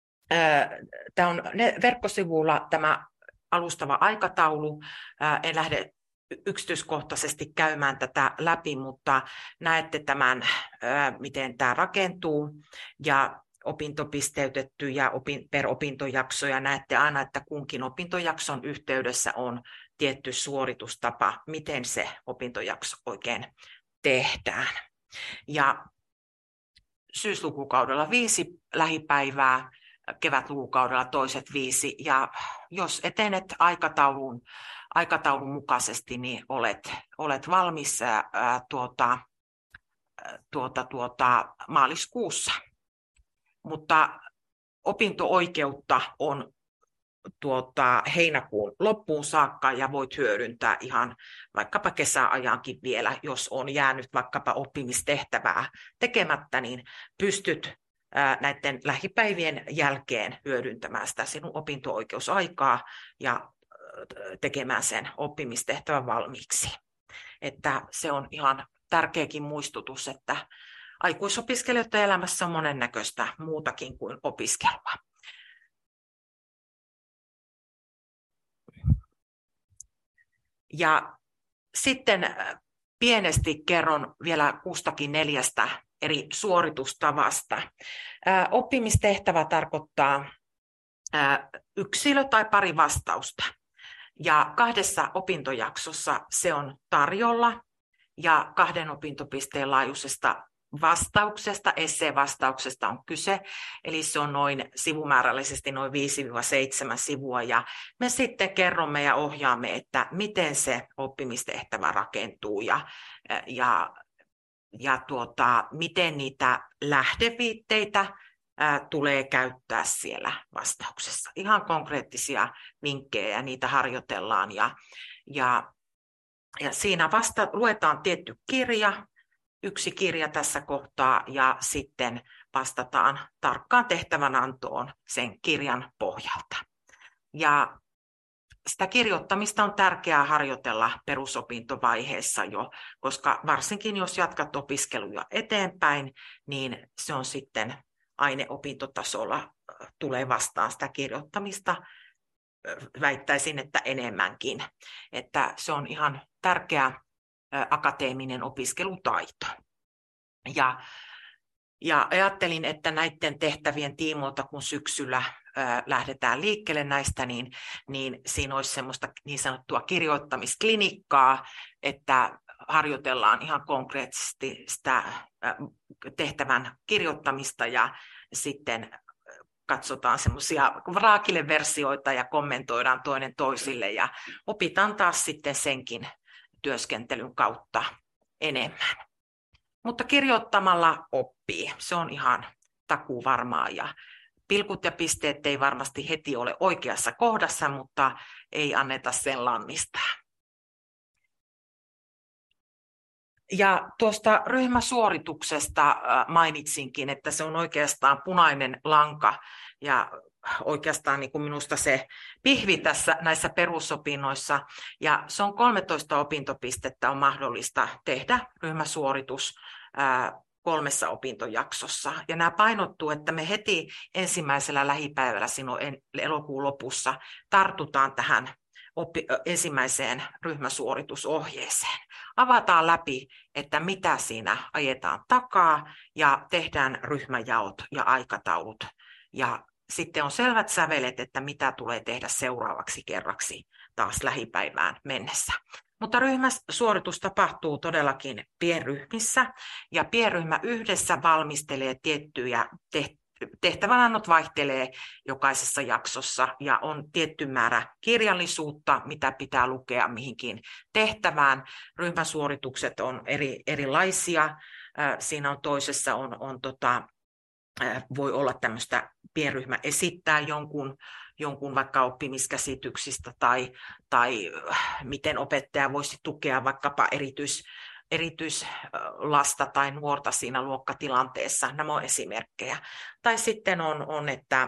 verkkosivulla tämä alustava aikataulu. En lähde yksityiskohtaisesti käymään tätä läpi, mutta näette tämän, miten tämä rakentuu ja opintopisteytetty ja per opintojakso ja näette aina, että kunkin opintojakson yhteydessä on tietty suoritustapa, miten se opintojakso oikein tehdään. Ja syyslukukaudella 5 lähipäivää, kevätlukukaudella toiset 5 ja jos etenet aikataulun mukaisesti, niin olet valmis maaliskuussa. Mutta opinto-oikeutta on heinäkuun loppuun saakka ja voit hyödyntää ihan vaikkapa kesäajankin vielä, jos on jäänyt vaikkapa oppimistehtävää tekemättä, niin pystyt näiden lähipäivien jälkeen hyödyntämään sitä sinun opinto-oikeusaikaa ja tekemään sen oppimistehtävän valmiiksi. Että se on ihan tärkeäkin muistutus, että aikuisopiskelijoiden elämässä on monennäköistä muutakin kuin opiskelua. Ja sitten pienesti kerron vielä kustakin 4 eri suoritustavasta. Oppimistehtävä tarkoittaa yksilö tai pari vastausta. Ja 2 opintojaksossa se on tarjolla ja 2 opintopisteen laajuisesta vastauksesta, esseevastauksesta on kyse. Eli se on sivumäärällisesti noin 5-7 sivua ja me sitten kerromme ja ohjaamme, että miten se oppimistehtävä rakentuu miten niitä lähdeviitteitä tulee käyttää siellä vastauksessa. Ihan konkreettisia vinkkejä ja niitä harjoitellaan. Ja siinä luetaan tietty kirja, 1 kirja tässä kohtaa, ja sitten vastataan tarkkaan tehtävänantoon sen kirjan pohjalta. Ja sitä kirjoittamista on tärkeää harjoitella perusopintovaiheessa jo, koska varsinkin jos jatkat opiskeluja eteenpäin, niin se on sitten aineopintotasolla tulee vastaan sitä kirjoittamista, väittäisin, että enemmänkin. Että se on ihan tärkeä akateeminen opiskelutaito. Ja ajattelin, että näiden tehtävien tiimoilta, kun syksyllä lähdetään liikkeelle näistä, niin siinä olisi semmoista niin sanottua kirjoittamisklinikkaa, että harjoitellaan ihan konkreettisesti sitä tehtävän kirjoittamista ja sitten katsotaan semmoisia raakile-versioita ja kommentoidaan toinen toisille ja opitaan taas sitten senkin työskentelyn kautta enemmän. Mutta kirjoittamalla oppii, se on ihan takuuvarmaa ja pilkut ja pisteet ei varmasti heti ole oikeassa kohdassa, mutta ei anneta sen lannistaa. Ja tuosta ryhmäsuorituksesta mainitsinkin, että se on oikeastaan punainen lanka ja oikeastaan niin kuin minusta se pihvi näissä perusopinnoissa. Ja se on 13 opintopistettä on mahdollista tehdä ryhmäsuoritus 3 opintojaksossa. Ja nämä painottuu, että me heti ensimmäisellä lähipäivällä elokuun lopussa tartutaan tähän ensimmäiseen ryhmäsuoritusohjeeseen. Avataan läpi, että mitä siinä ajetaan takaa ja tehdään ryhmäjaot ja aikataulut. Ja sitten on selvät sävelet, että mitä tulee tehdä seuraavaksi kerraksi taas lähipäivään mennessä. Mutta ryhmäsuoritus tapahtuu todellakin pienryhmissä ja pienryhmä yhdessä valmistelee tiettyjä tehtävänannot vaihtelee jokaisessa jaksossa ja on tietty määrä kirjallisuutta, mitä pitää lukea mihinkin tehtävään. Ryhmäsuoritukset on erilaisia. Siinä on toisessa voi olla tämmöistä pienryhmä esittää jonkun vaikka oppimiskäsityksistä tai miten opettaja voisi tukea vaikkapa erityislasta tai nuorta siinä luokkatilanteessa. Nämä on esimerkkejä. Tai sitten on että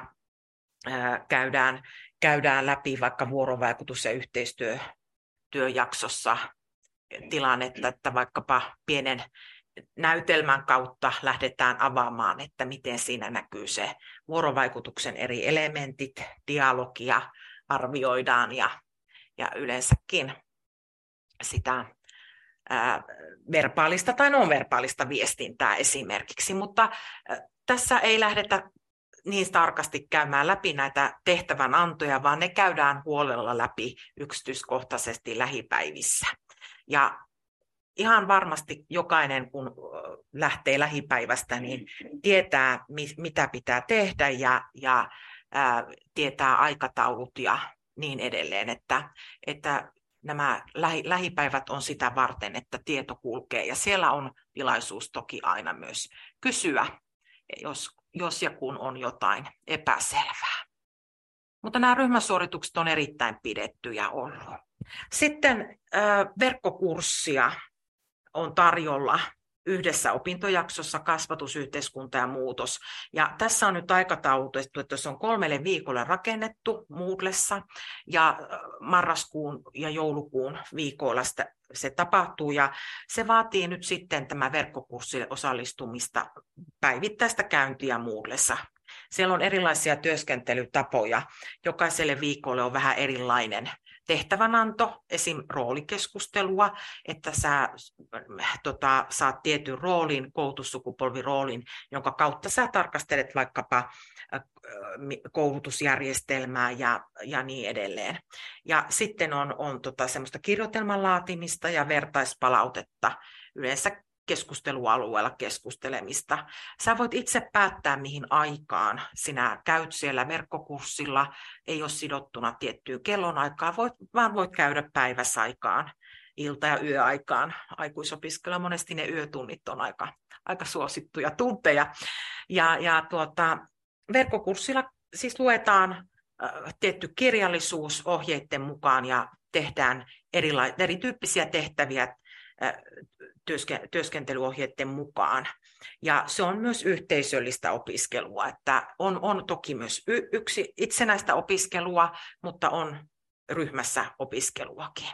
käydään läpi vaikka vuorovaikutus- ja yhteistyöjaksossa tilannetta, että vaikkapa pienen näytelmän kautta lähdetään avaamaan, että miten siinä näkyy se vuorovaikutuksen eri elementit, dialogia arvioidaan ja yleensäkin sitä verbaalista tai non-verbaalista viestintää esimerkiksi, mutta tässä ei lähdetä niin tarkasti käymään läpi näitä tehtävänantoja, vaan ne käydään huolella läpi yksityiskohtaisesti lähipäivissä. Ja ihan varmasti jokainen, kun lähtee lähipäivästä, niin tietää, mitä pitää tehdä ja tietää aikataulut ja niin edelleen, että nämä lähipäivät on sitä varten, että tieto kulkee ja siellä on tilaisuus toki aina myös kysyä, jos ja kun on jotain epäselvää. Mutta nämä ryhmäsuoritukset on erittäin pidettyjä ollut. Sitten verkkokurssia on tarjolla yhdessä opintojaksossa kasvatus, yhteiskunta ja muutos. Ja tässä on nyt aikataulutettu, että se on 3 viikolle rakennettu Moodlessa ja marraskuun ja joulukuun viikoilla se tapahtuu ja se vaatii nyt sitten tämä verkkokurssille osallistumista, päivittäistä käyntiä Moodlessa. Siellä on erilaisia työskentelytapoja. Jokaiselle viikolle on vähän erilainen tehtävänanto, esim. Roolikeskustelua, että sä saat tietyn roolin, koulutussukupolviroolin, jonka kautta sä tarkastelet vaikkapa koulutusjärjestelmää ja niin edelleen. Ja sitten on semmoista kirjoitelman laatimista ja vertaispalautetta, yleensä keskustelualueella keskustelemista. Sä voit itse päättää, mihin aikaan sinä käyt siellä verkkokurssilla, ei ole sidottuna tiettyyn kellonaikaan, vaan voit käydä päiväsaikaan, ilta- ja yöaikaan. Aikuisopiskella monesti ne yötunnit on aika suosittuja tunteja. Verkkokurssilla siis luetaan tietty kirjallisuus ohjeiden mukaan ja tehdään erityyppisiä tehtäviä työskentelyohjeiden mukaan. Ja se on myös yhteisöllistä opiskelua, että on toki myös yksi itsenäistä opiskelua, mutta on ryhmässä opiskeluakin.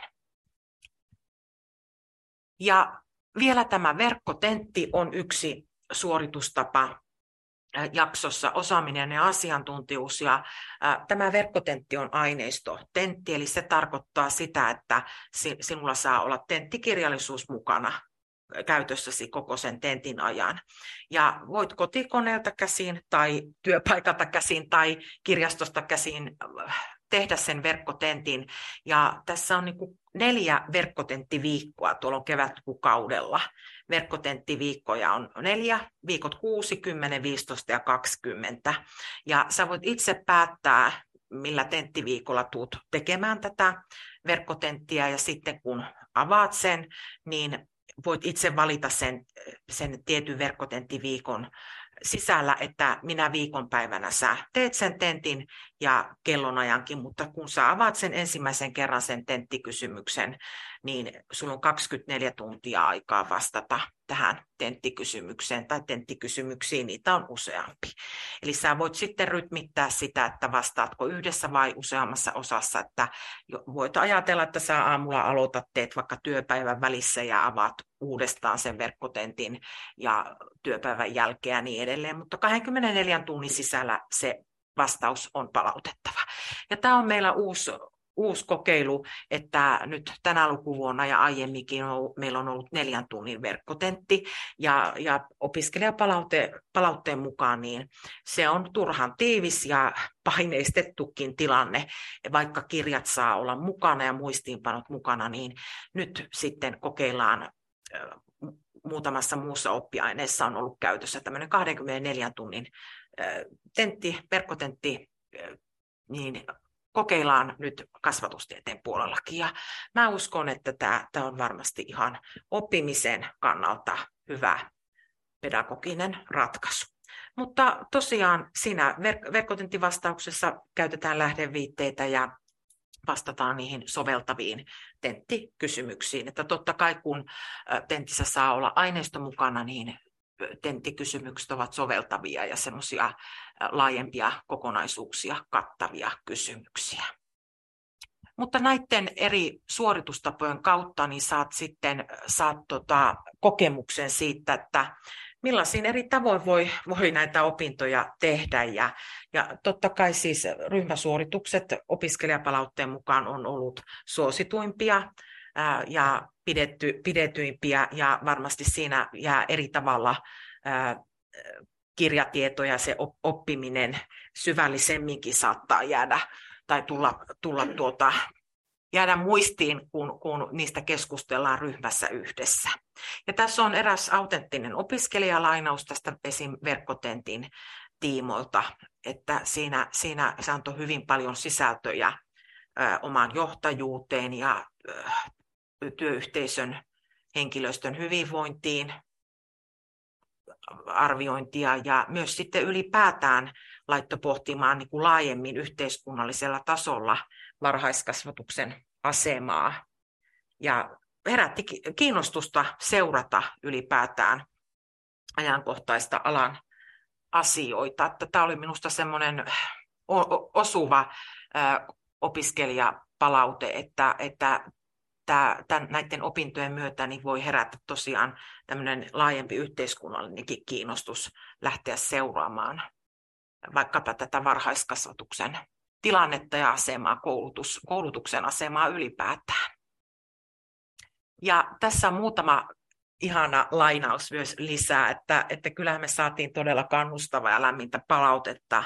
Ja vielä tämä verkkotentti on yksi suoritustapa jaksossa osaaminen ja asiantuntijuus. Ja tämä verkkotentti on aineistotentti, eli se tarkoittaa sitä, että sinulla saa olla tenttikirjallisuus mukana käytössäsi koko sen tentin ajan. Ja voit kotikoneelta käsin tai työpaikalta käsin tai kirjastosta käsin tehdä sen verkkotentin. Ja tässä on 4 verkkotenttiviikkoa tuolla kevätkuukaudella. Verkkotenttiviikkoja on 4, viikot 6, 10, 15 ja 20. Ja sä voit itse päättää, millä tenttiviikolla tuut tekemään tätä verkkotenttiä. Ja sitten kun avaat sen, niin voit itse valita sen tietyn verkkotenttiviikon sisällä, että minä viikonpäivänä sä teet sen tentin ja kellonajankin, mutta kun sä avaat sen ensimmäisen kerran sen tenttikysymyksen, niin sulla on 24 tuntia aikaa vastata tähän tenttikysymykseen tai tenttikysymyksiin, niitä on useampi. Eli sä voit sitten rytmittää sitä, että vastaatko yhdessä vai useammassa osassa, että voit ajatella, että sä aamulla aloitat, teet vaikka työpäivän välissä ja avaat uudestaan sen verkkotentin ja työpäivän jälkeen ja niin edelleen, mutta 24 tunnin sisällä se vastaus on palautettava. Ja tämä on meillä uusi kokeilu, että nyt tänä lukuvuonna ja aiemminkin meillä on ollut 4 tunnin verkkotentti ja opiskelijapalautteen mukaan niin se on turhan tiivis ja paineistettukin tilanne, vaikka kirjat saa olla mukana ja muistiinpanot mukana, niin nyt sitten kokeillaan muutamassa muussa oppiaineessa on ollut käytössä tämmöinen 24 tunnin verkkotentti, niin kokeillaan nyt kasvatustieteen puolellakin. Ja mä uskon, että tämä on varmasti ihan oppimisen kannalta hyvä pedagoginen ratkaisu. Mutta tosiaan siinä verkkotenttivastauksessa käytetään lähdeviitteitä ja vastataan niihin soveltaviin tenttikysymyksiin. Että totta kai kun tentissä saa olla aineisto mukana, niin tenttikysymykset ovat soveltavia ja semmoisia laajempia kokonaisuuksia kattavia kysymyksiä. Mutta näiden eri suoritustapojen kautta niin saat kokemuksen siitä, että millaisin eri tavoin voi näitä opintoja tehdä. Ja totta kai siis ryhmäsuoritukset opiskelijapalautteen mukaan on ollut suosituimpia ja pidetyimpiä ja varmasti siinä jää eri tavalla kirjatietoja, se oppiminen syvällisemminkin saattaa jäädä tai jäädä muistiin, kun niistä keskustellaan ryhmässä yhdessä. Ja tässä on eräs autenttinen opiskelijalainaus tästä esim. Verkkotentin tiimoilta, että siinä se antoi hyvin paljon sisältöjä omaan johtajuuteen ja työyhteisön henkilöstön hyvinvointiin, arviointia ja myös sitten ylipäätään laittoi pohtimaan niin kuin laajemmin yhteiskunnallisella tasolla varhaiskasvatuksen asemaa. Ja herätti kiinnostusta seurata ylipäätään ajankohtaista alan asioita. Että tämä oli minusta semmoinen osuva opiskelijapalaute, että näiden opintojen myötä niin voi herätä tosiaan tämmöinen laajempi yhteiskunnallinenkin kiinnostus lähteä seuraamaan vaikkapa tätä varhaiskasvatuksen tilannetta ja asemaa, koulutuksen asemaa ylipäätään. Ja tässä on muutama ihana lainaus myös lisää, että kyllähän me saatiin todella kannustavaa ja lämmintä palautetta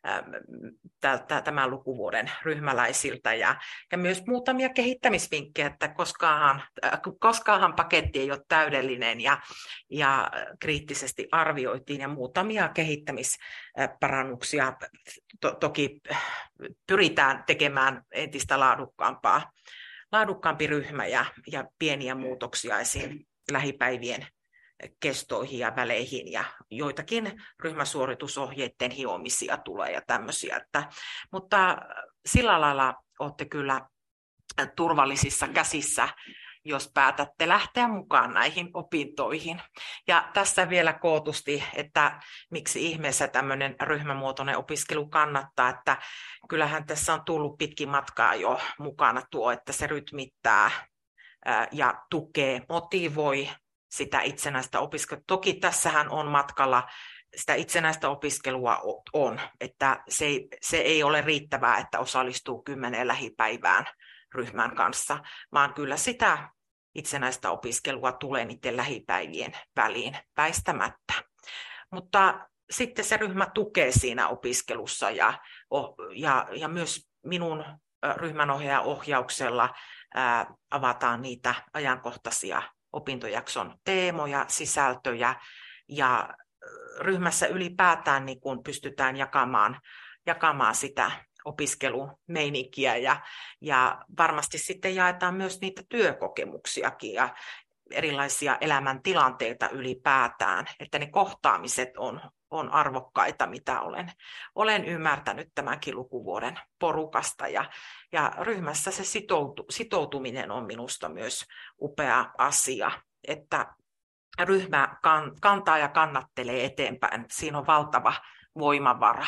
tämän lukuvuoden ryhmäläisiltä ja myös muutamia kehittämisvinkkejä, että koskaanhan paketti ei ole täydellinen ja kriittisesti arvioitiin ja muutamia kehittämisparannuksia toki pyritään tekemään entistä laadukkaampi ryhmä ja pieniä muutoksia esiin lähipäivien kestoihin ja väleihin ja joitakin ryhmäsuoritusohjeiden hiomisia tulee ja tämmöisiä. Mutta sillä lailla olette kyllä turvallisissa käsissä, jos päätätte lähteä mukaan näihin opintoihin. Ja tässä vielä kootusti, että miksi ihmeessä tämmöinen ryhmämuotoinen opiskelu kannattaa, että kyllähän tässä on tullut pitkin matkaa jo mukana tuo, että se rytmittää ja tukee, motivoi sitä itsenäistä opiskelua. Toki tässähän on matkalla sitä itsenäistä opiskelua on, että se ei ole riittävää, että osallistuu 10 lähipäivään ryhmän kanssa, vaan kyllä sitä itsenäistä opiskelua tulee niiden lähipäivien väliin väistämättä. Mutta sitten se ryhmä tukee siinä opiskelussa ja myös minun ryhmänohjaajan ohjauksella avataan niitä ajankohtaisia opintojakson teemoja, sisältöjä ja ryhmässä ylipäätään niin kun pystytään jakamaan sitä opiskelumeininkiä ja varmasti sitten jaetaan myös niitä työkokemuksiakin ja erilaisia elämäntilanteita ylipäätään, että ne kohtaamiset on arvokkaita, mitä olen ymmärtänyt tämänkin lukuvuoden porukasta. Ja ryhmässä se sitoutuminen on minusta myös upea asia, että ryhmä kantaa ja kannattelee eteenpäin. Siinä on valtava voimavara.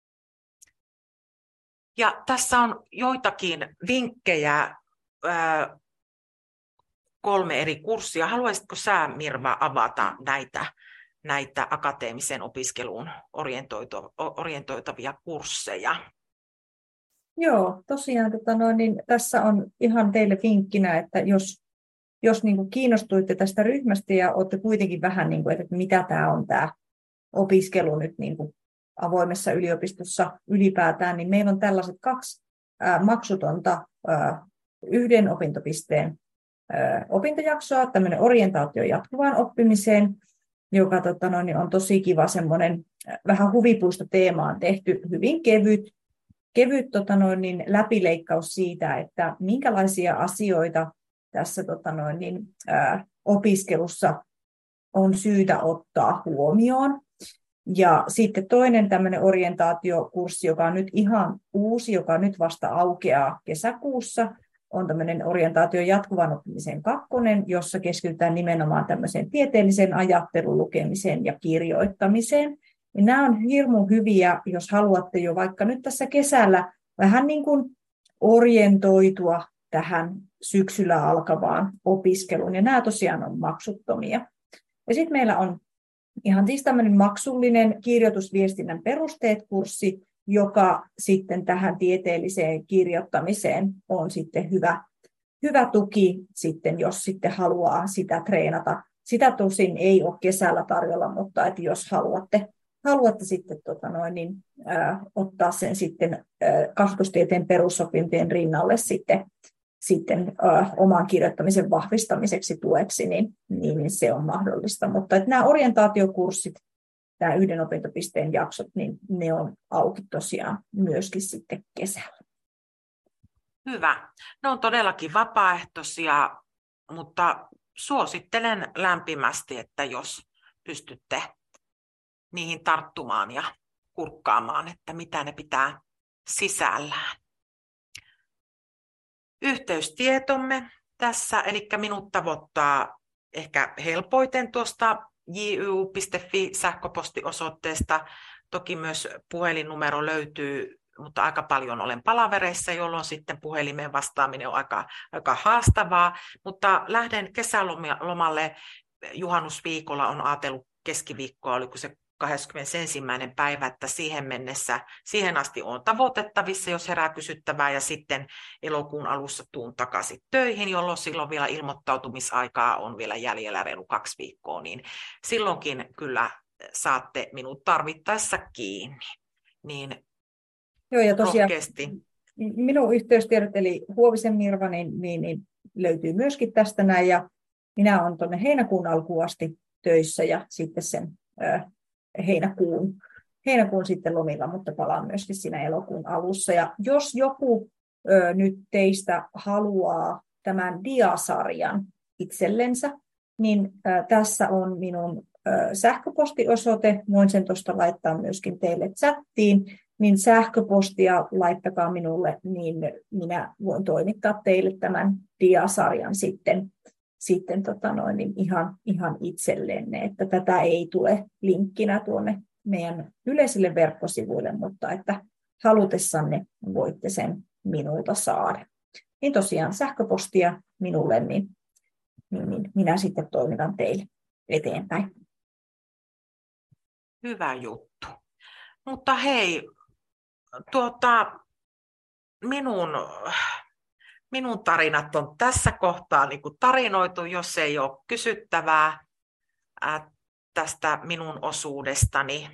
Ja tässä on joitakin vinkkejä, 3 eri kurssia. Haluaisitko sä, Mirva, avata näitä akateemiseen opiskeluun orientoitavia kursseja? Joo, tosiaan niin tässä on ihan teille vinkkinä, että jos niin kuin kiinnostuitte tästä ryhmästä ja olette kuitenkin vähän, niin kuin, että mitä tämä on tämä opiskelu nyt niin kuin avoimessa yliopistossa ylipäätään, niin meillä on tällaiset 2 maksutonta 1 opintopisteen opintojaksoa, tämmöinen orientaatio jatkuvaan oppimiseen, joka on tosi kiva semmoinen vähän huvipuistoteemaan tehty, hyvin kevyt läpileikkaus siitä, että minkälaisia asioita tässä opiskelussa on syytä ottaa huomioon. Ja sitten toinen tämmöinen orientaatiokurssi, joka on nyt ihan uusi, joka nyt vasta aukeaa kesäkuussa, on tämmöinen orientaatio jatkuvan oppimisen 2, jossa keskitytään nimenomaan tämmöiseen tieteelliseen ajatteluun, lukemiseen ja kirjoittamiseen. Ja nämä on hirmu hyviä, jos haluatte jo vaikka nyt tässä kesällä vähän niin kuin orientoitua tähän syksyllä alkavaan opiskeluun. Ja nämä tosiaan on maksuttomia. Ja sitten meillä on ihan siis tämmöinen maksullinen kirjoitusviestinnän perusteet-kurssi, joka sitten tähän tieteelliseen kirjoittamiseen on sitten hyvä tuki, sitten, jos sitten haluaa sitä treenata. Sitä tosin ei ole kesällä tarjolla, mutta että jos haluatte sitten ottaa sen sitten kasvatustieteen perusopintojen rinnalle sitten oman kirjoittamisen vahvistamiseksi tueksi, niin se on mahdollista. Mutta että nämä orientaatiokurssit, nämä 1 opintopisteen jaksot, niin ne on auki tosiaan myöskin sitten kesällä. Hyvä. Ne on todellakin vapaaehtoisia, mutta suosittelen lämpimästi, että jos pystytte niihin tarttumaan ja kurkkaamaan, että mitä ne pitää sisällään. Yhteystietomme tässä, eli minut tavoittaa ehkä helpoiten tuosta jyu.fi-sähköpostiosoitteesta. Toki myös puhelinnumero löytyy, mutta aika paljon olen palavereissa, jolloin sitten puhelimeen vastaaminen on aika haastavaa. Mutta lähden kesälomalle juhannusviikolla, on ajatellut keskiviikkoa, oliko se 21. päivä, että siihen mennessä, siihen asti on tavoitettavissa, jos herää kysyttävää, ja sitten elokuun alussa tuun takaisin töihin, jolloin silloin vielä ilmoittautumisaikaa on vielä jäljellä reilu 2 viikkoa, niin silloinkin kyllä saatte minut tarvittaessa kiinni. Niin Joo, ja tosiaan rohkeasti. Minun yhteystiedot, eli Huovisen Mirva, niin löytyy myöskin tästä näin, ja minä olen tuonne heinäkuun alkuun asti töissä, ja sitten sen heinäkuun sitten lomilla, mutta palaan myöskin siinä elokuun alussa. Ja jos joku nyt teistä haluaa tämän diasarjan itsellensä, niin tässä on minun sähköpostiosoite. Voin sen tuosta laittaa myöskin teille chattiin. Niin sähköpostia laittakaa minulle, niin minä voin toimittaa teille tämän diasarjan sitten niin ihan itsellenne, että tätä ei tule linkkinä tuonne meidän yleisille verkkosivuille, mutta että halutessanne voitte sen minulta saada. Niin tosiaan sähköpostia minulle, niin minä sitten toimitan teille eteenpäin. Hyvä juttu. Mutta hei, minun tarinat on tässä kohtaa niin kuin tarinoitu, jos ei ole kysyttävää tästä minun osuudestani.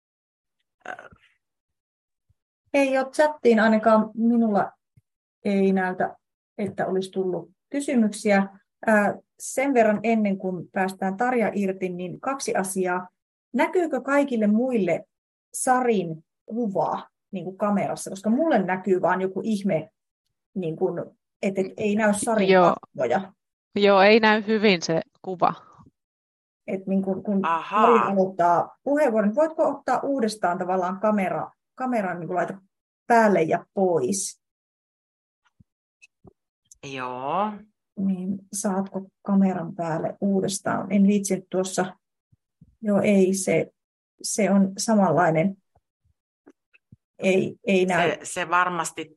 Ei ole chattiin, ainakaan minulla ei näytä, että olisi tullut kysymyksiä. Sen verran ennen kuin päästään Tarja irti, niin 2 asiaa. Näkyykö kaikille muille Sarin kuva niin kuin kamerassa? Koska mulle näkyy vaan joku ihme, niin kuin, että ei näy Sarin kasvoja. Joo, ei näy hyvin se kuva. Et niin kun Sari aloittaa puheenvuoron, voitko ottaa uudestaan tavallaan kameran niin laita päälle ja pois? Joo. Niin saatko kameran päälle uudestaan? En viitsi tuossa. Joo, ei se on samanlainen. Ei näy. Se varmasti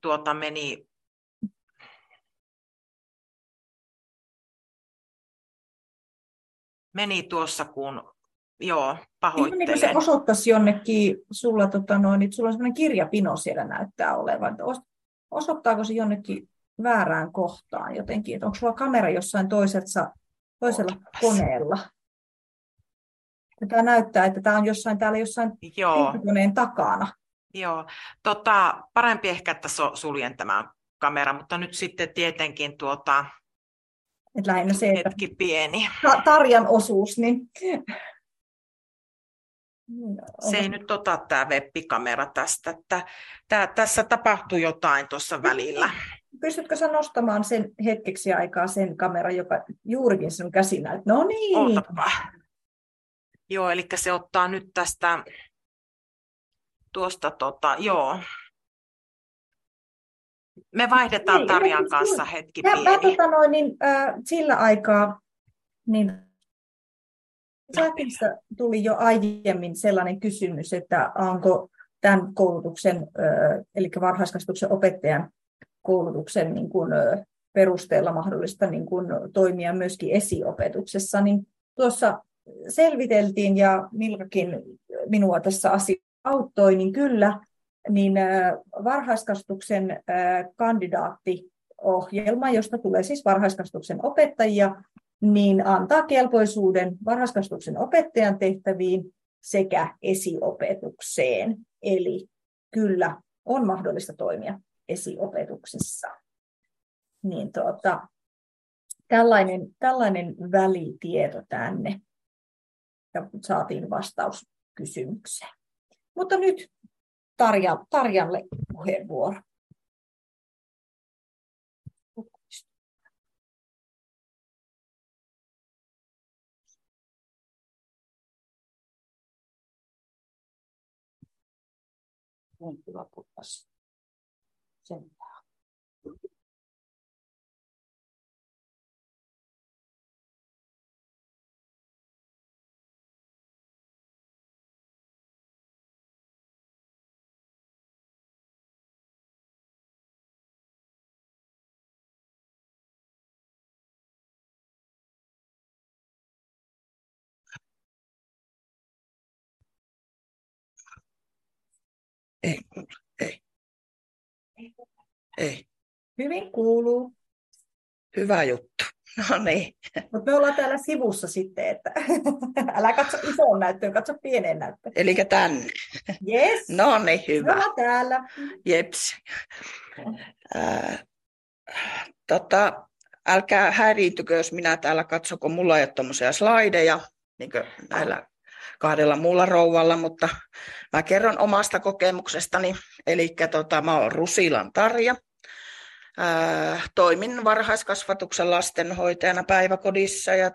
meni tuossa, kun pahoittelen. Niin se osoittaisi jonnekin, sulla on sellainen kirjapino siellä näyttää olevan. Osoittaako se jonnekin väärään kohtaan jotenkin? Että onko sulla kamera jossain toisella koneella? Tämä näyttää, että tämä on jossain tietokoneen takana. Joo, parempi ehkä, että suljen tämän kameran, mutta nyt sitten tietenkin että lähinnä se, että hetki pieni. Tarjan osuus, niin se ei nyt tämä web-kamera tästä, että tässä tapahtui jotain tuossa välillä. Pystytkö sä nostamaan sen hetkeksi aikaa sen kameran, joka juurikin sinun käsinä? No niin. Ootapa. Joo, eli se ottaa nyt joo. Me vaihdetaan Tarjan kanssa hetki pieni. Sillä aikaa niin chatissa tuli jo aiemmin sellainen kysymys, että onko tämän koulutuksen, eli varhaiskasvatuksen opettajan koulutuksen niin kuin, perusteella mahdollista niin kuin, toimia myöskin esiopetuksessa. Niin tuossa selviteltiin ja Milkakin minua tässä asiassa auttoi, niin kyllä, niin varhaiskasvatuksen kandidaattiohjelma, josta tulee siis varhaiskasvatuksen opettajia, niin antaa kelpoisuuden varhaiskasvatuksen opettajan tehtäviin sekä esiopetukseen. Eli kyllä on mahdollista toimia esiopetuksessa. Niin tällainen välitieto tänne. Ja saatiin vastaus kysymykseen. Mutta nyt Tarjalle puheenvuoro. On hyvä puhdas. Sen Ei, ei, ei. Hyvin kuuluu. Hyvä juttu. No niin. Mutta me ollaan täällä sivussa sitten, että älä katso isoon näyttöön, katso pieneen näyttöön. Eli tänne. Yes. No niin, Me hyvä. ollaan täällä. Jeps. Älkää häiriintykö, jos minä täällä katson, kun mulla ei ole tuommoisia slaideja, niin kuin näillä 2 muulla rouvalla, mutta mä kerron omasta kokemuksestani. Eli mä oon Rusilan Tarja. Toimin varhaiskasvatuksen lastenhoitajana päiväkodissa ja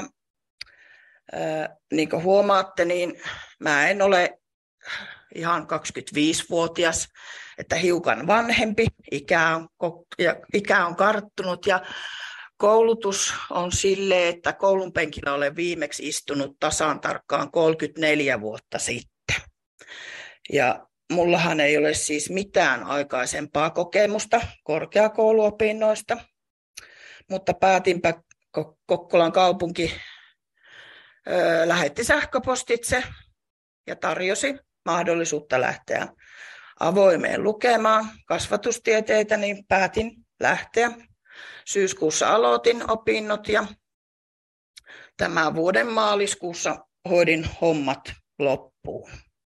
niin kuin huomaatte, niin mä en ole ihan 25-vuotias, että hiukan vanhempi, ikä on karttunut ja koulutus on silleen, että koulun penkillä olen viimeksi istunut tasan tarkkaan 34 vuotta sitten. Ja mullahan ei ole siis mitään aikaisempaa kokemusta korkeakouluopinnoista, mutta päätinpä Kokkolan kaupunki lähetti sähköpostitse ja tarjosi mahdollisuutta lähteä avoimeen lukemaan kasvatustieteitä, niin päätin lähteä. Syyskuussa aloitin opinnot ja tämän vuoden maaliskuussa hoidin hommat loppuun.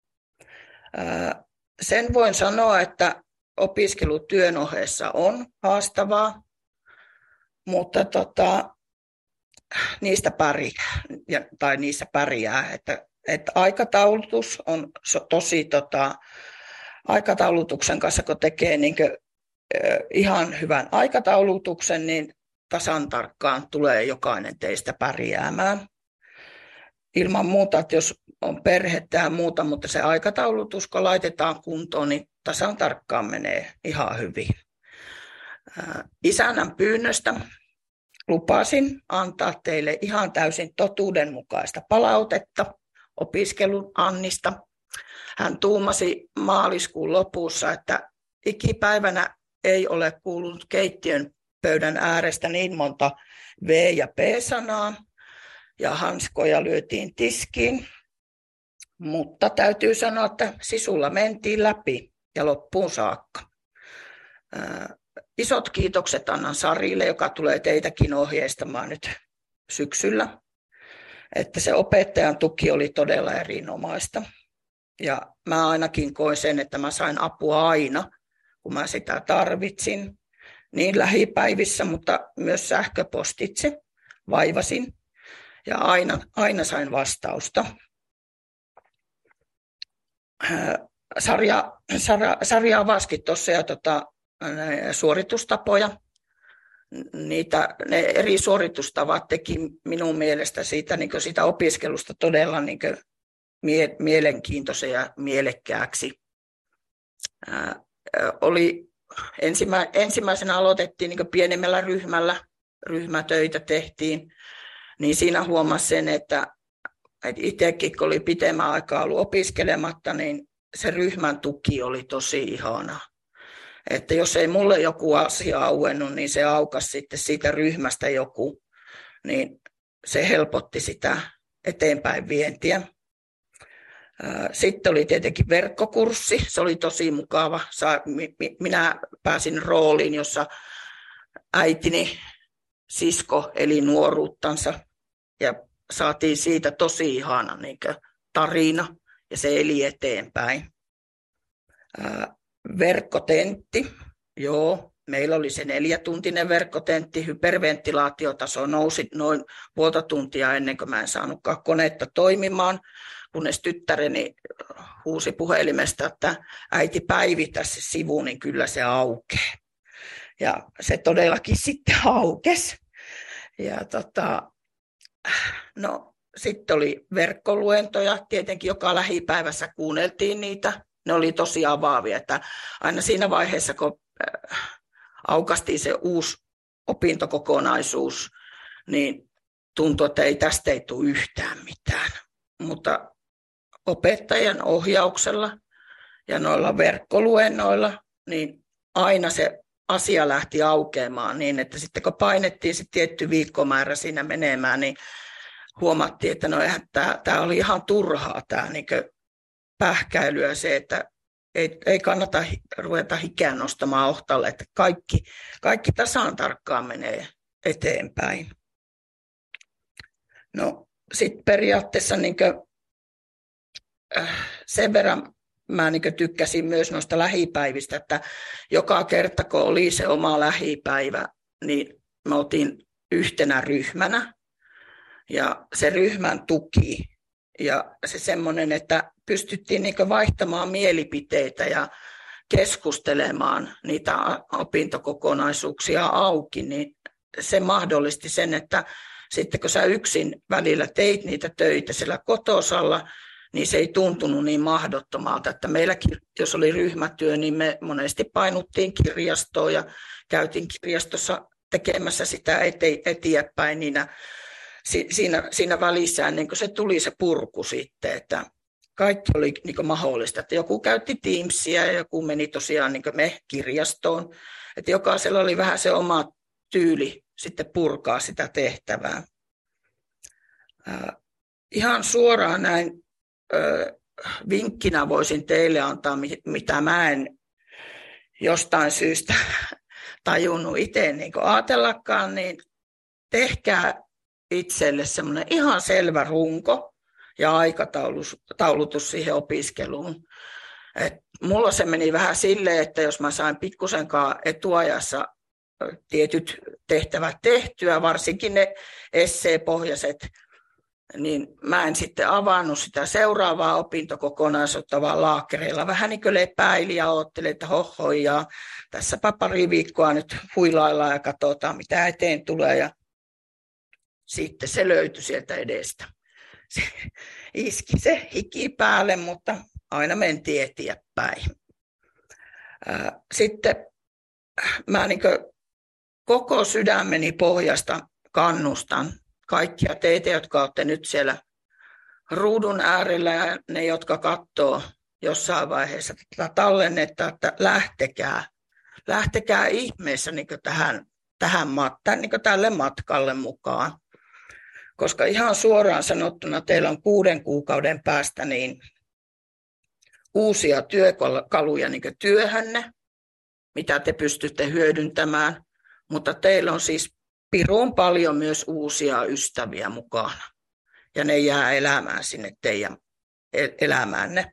Sen voin sanoa, että opiskelu työn ohessa on haastavaa, mutta niissä pärjää. Että aikataulutus on tosi aikataulutuksen kanssa, kun tekee ihan hyvän aikataulutuksen, niin tasan tarkkaan tulee jokainen teistä pärjäämään. Ilman muuta, että jos on perhettä ja muuta, mutta se aikataulutus, kun laitetaan kuntoon, niin tasan tarkkaan menee ihan hyvin. Isännän pyynnöstä lupasin antaa teille ihan täysin totuudenmukaista palautetta opiskelun Annista. Hän tuumasi maaliskuun lopussa, että ikipäivänä ei ole kuulunut keittiön pöydän äärestä niin monta V- ja P-sanaa, ja hanskoja lyötiin tiskiin. Mutta täytyy sanoa, että sisulla mentiin läpi ja loppuun saakka. Isot kiitokset annan Sarille, joka tulee teitäkin ohjeistamaan nyt syksyllä. Että se opettajan tuki oli todella erinomaista. Ja mä ainakin koin sen, että mä sain apua aina, kun mä sitä tarvitsin. Niin lähipäivissä, mutta myös sähköpostitse vaivasin. Ja aina sain vastausta. Sarja avasikin tuossa suoritustapoja. Ne eri suoritustavat teki minun mielestä siitä opiskelusta todella mielenkiintoisen ja mielekkääksi. Ensimmäisenä aloitettiin pienemmällä ryhmätöitä tehtiin, niin siinä huomasi sen, että itsekin kun oli pitemmän aikaa ollut opiskelematta, niin se ryhmän tuki oli tosi ihana. Että jos ei mulle joku asia auennut, niin se aukasi sitten siitä ryhmästä joku, niin se helpotti sitä eteenpäin vientiä. Sitten oli tietenkin verkkokurssi, se oli tosi mukava. Minä pääsin rooliin, jossa äitini sisko eli nuoruuttansa ja saatiin siitä tosi ihana tarina ja se eli eteenpäin. Verkkotentti, joo, meillä oli se 4-tuntinen verkkotentti, hyperventilaatiotaso nousi noin puolta tuntia ennen kuin mä en saanutkaan konetta toimimaan, kunnes tyttäreni huusi puhelimesta, että äiti päivitä se sivu, niin kyllä se aukeaa. Ja se todellakin sitten aukesi. Ja sitten oli verkkoluentoja, tietenkin joka lähipäivässä kuunneltiin niitä. Ne oli tosi avaavia, että aina siinä vaiheessa, kun aukaistiin se uusi opintokokonaisuus, niin tuntui, että tästä ei tule yhtään mitään. Mutta opettajan ohjauksella ja noilla verkkoluennoilla, niin aina se asia lähti aukeamaan niin, että sitten kun painettiin se tietty viikkomäärä siinä menemään, niin huomattiin, että tämä oli ihan turhaa tämä pähkäilyä se, että ei kannata ruveta hikeä nostamaan ohtalle, että kaikki tasan tarkkaan menee eteenpäin. No sitten periaatteessa sen verran mä tykkäsin myös noista lähipäivistä, että joka kerta kun oli se oma lähipäivä, niin me oltiin yhtenä ryhmänä ja se ryhmän tuki ja se semmoinen, että pystyttiin vaihtamaan mielipiteitä ja keskustelemaan niitä opintokokonaisuuksia auki, niin se mahdollisti sen, että sitten kun sä yksin välillä teit niitä töitä siellä kotosalla, niin se ei tuntunut niin mahdottomalta, että meilläkin, jos oli ryhmätyö, niin me monesti painuttiin kirjastoon ja käytiin kirjastossa tekemässä sitä eteenpäin siinä välissä, ennen kuin se tuli se purku sitten, että kaikki oli mahdollista, että joku käytti Teamsia ja joku meni tosiaan me kirjastoon, että jokaisella oli vähän se oma tyyli sitten purkaa sitä tehtävää. Ihan suoraan näin vinkkinä voisin teille antaa, mitä mä en jostain syystä tajunnut itse ajatellakaan, niin tehkää itselle semmoinen ihan selvä runko ja aikataulutus siihen opiskeluun. Mulla se meni vähän silleen, että jos mä sain pikkusenkaan etuajassa tietyt tehtävät tehtyä, varsinkin ne esseepohjaiset, niin mä en sitten avannut sitä seuraavaa opintokokonaisuutta, vaan laakereilla vähän niin kuin lepäili ja ajattelin, että hohojaa, tässäpä pari viikkoa nyt huilaillaan ja katsotaan, mitä eteen tulee. Ja sitten se löytyi sieltä edestä. Se iski se hiki päälle, mutta aina mentiin eteenpäin. Sitten mä koko sydämeni pohjasta kannustan kaikkia teitä, jotka olette nyt siellä ruudun äärellä ja ne, jotka katsoo jossain vaiheessa tätä tallennetta, että lähtekää ihmeessä tälle matkalle mukaan. Koska ihan suoraan sanottuna teillä on 6 kuukauden päästä niin uusia työkaluja työhönne, mitä te pystytte hyödyntämään, mutta teillä on siis pirun paljon myös uusia ystäviä mukana ja ne jää elämään sinne teidän elämäänne.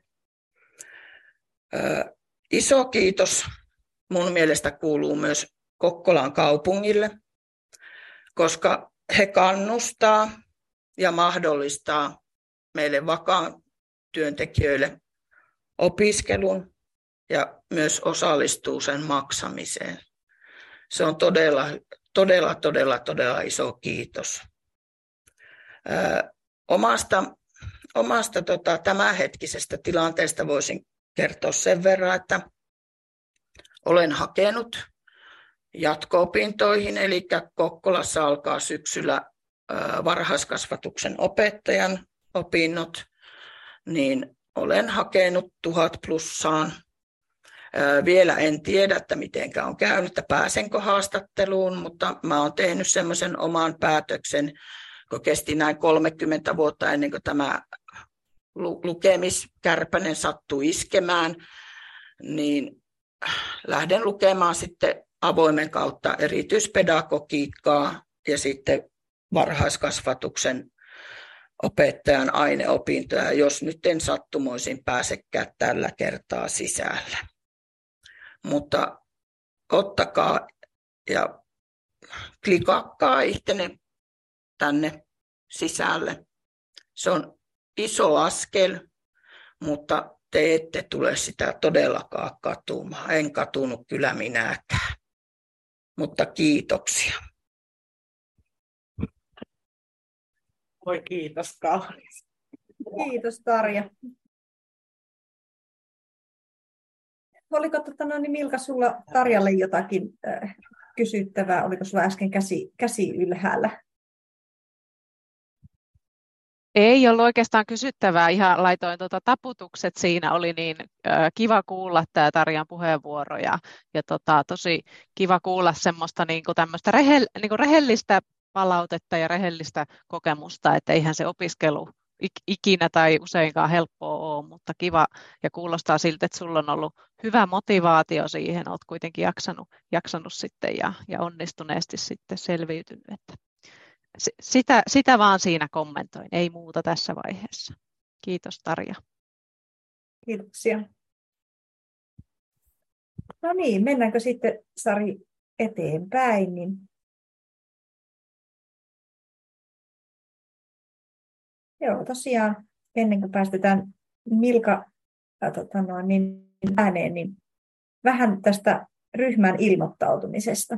Iso kiitos mun mielestä kuuluu myös Kokkolan kaupungille, koska he kannustaa ja mahdollistaa meille vakaan työntekijöille opiskelun ja myös osallistuu sen maksamiseen. Se on todella iso kiitos. Omasta tämänhetkisestä tilanteesta voisin kertoa sen verran, että olen hakenut jatko-opintoihin, eli Kokkolassa alkaa syksyllä varhaiskasvatuksen opettajan opinnot, niin olen hakenut 1000 plussaan. Vielä en tiedä, että mitenkä on käynyt, että pääsenkö haastatteluun, mutta mä olen tehnyt semmoisen oman päätöksen, kun kesti näin 30 vuotta ennen kuin tämä lukemiskärpänen sattui iskemään, niin lähden lukemaan sitten avoimen kautta erityispedagogiikkaa ja sitten varhaiskasvatuksen opettajan aineopintoja, jos nyt en sattumoisin pääsekään tällä kertaa sisällä. Mutta ottakaa ja klikakkaa ihtenne tänne sisälle. Se on iso askel, mutta te ette tule sitä todellakaan katumaan. En katunut kyllä minäkään. Mutta kiitoksia. Voi kiitos kaunis. Kiitos Tarja. Oliko Milka sulla Tarjalle jotakin kysyttävää? Oliko sulla äsken käsi ylhäällä? Ei ollut oikeastaan kysyttävää, ihan laitoin taputukset, siinä oli niin kiva kuulla tämä Tarjan puheenvuoro ja tosi kiva kuulla semmoista tämmöistä rehellistä palautetta ja rehellistä kokemusta, että eihän se opiskelu ikinä tai useinkaan helppoa ole, mutta kiva ja kuulostaa siltä, että sulla on ollut hyvä motivaatio siihen, olet kuitenkin jaksanut sitten ja onnistuneesti sitten selviytynyt. Että sitä vaan siinä kommentoin, ei muuta tässä vaiheessa. Kiitos Tarja. Kiitoksia. No niin, mennäänkö sitten Sari eteenpäin? Joo, tosiaan ennen kuin päästetään Milka ääneen, niin vähän tästä ryhmän ilmoittautumisesta.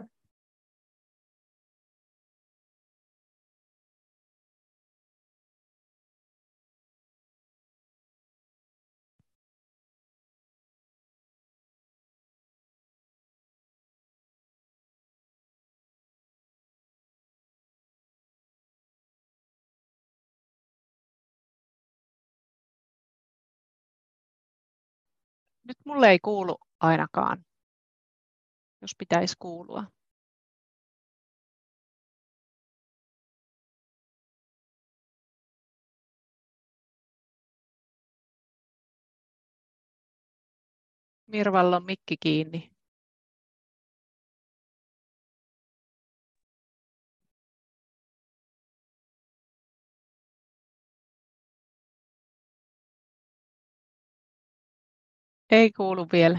Nyt mulle ei kuulu ainakaan, jos pitäisi kuulua. Mirvalla on mikki kiinni. Ei kuulu vielä.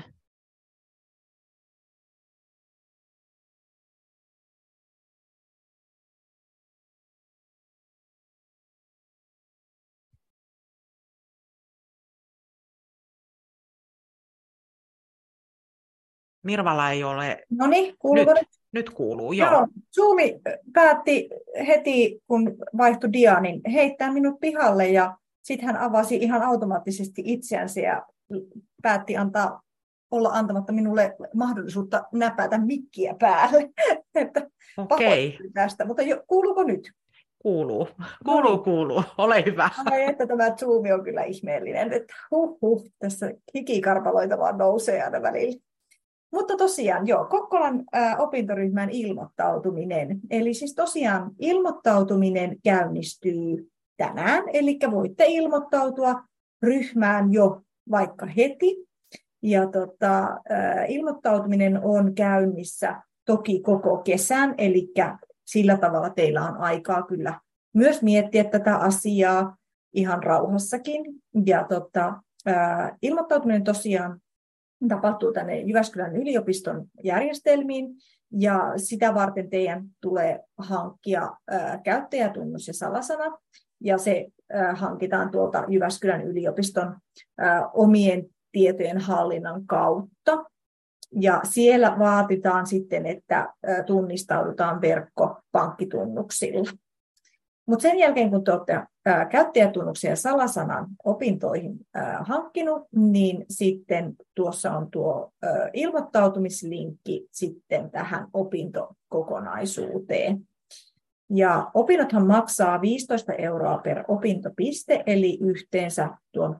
Mirvalla ei ole. No niin, kuuluuko Nyt kuuluu, joo. Joo, Zoom päätti heti, kun vaihtui dia, niin heittää minut pihalle ja sitten hän avasi ihan automaattisesti itseänsä ja päätti olla antamatta minulle mahdollisuutta näpätä mikkiä päälle. Okei. Tästä, mutta kuuluuko nyt? Kuuluu. Ole hyvä. Ai, että tämä Zoom on kyllä ihmeellinen. Että tässä hikikarpaloita vaan nousee aina välillä. Mutta tosiaan, joo, Kokkolan opintoryhmän ilmoittautuminen. Eli siis tosiaan ilmoittautuminen käynnistyy tänään, eli voitte ilmoittautua ryhmään jo vaikka heti. Ja ilmoittautuminen on käynnissä toki koko kesän, eli sillä tavalla teillä on aikaa kyllä myös miettiä tätä asiaa ihan rauhassakin. Ja ilmoittautuminen tosiaan tapahtuu tänne Jyväskylän yliopiston järjestelmiin, ja sitä varten teidän tulee hankkia käyttäjätunnus ja salasana, ja se hankitaan tuolta Jyväskylän yliopiston omien tietojen hallinnan kautta. Ja siellä vaaditaan sitten, että tunnistaudutaan verkkopankkitunnuksilla. Mutta sen jälkeen, kun te olette käyttäjätunnuksen ja salasanan opintoihin hankkinut, niin sitten tuossa on tuo ilmoittautumislinkki sitten tähän opintokokonaisuuteen. Ja opinnothan maksaa 15 € per opintopiste, eli yhteensä tuon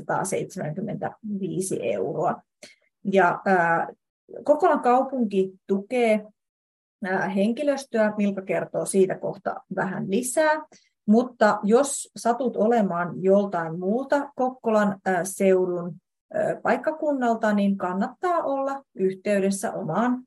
375 €. Ja Kokkolan kaupunki tukee henkilöstöä, Milka kertoo siitä kohta vähän lisää, mutta jos satut olemaan joltain muulta Kokkolan seudun paikkakunnalta, niin kannattaa olla yhteydessä omaan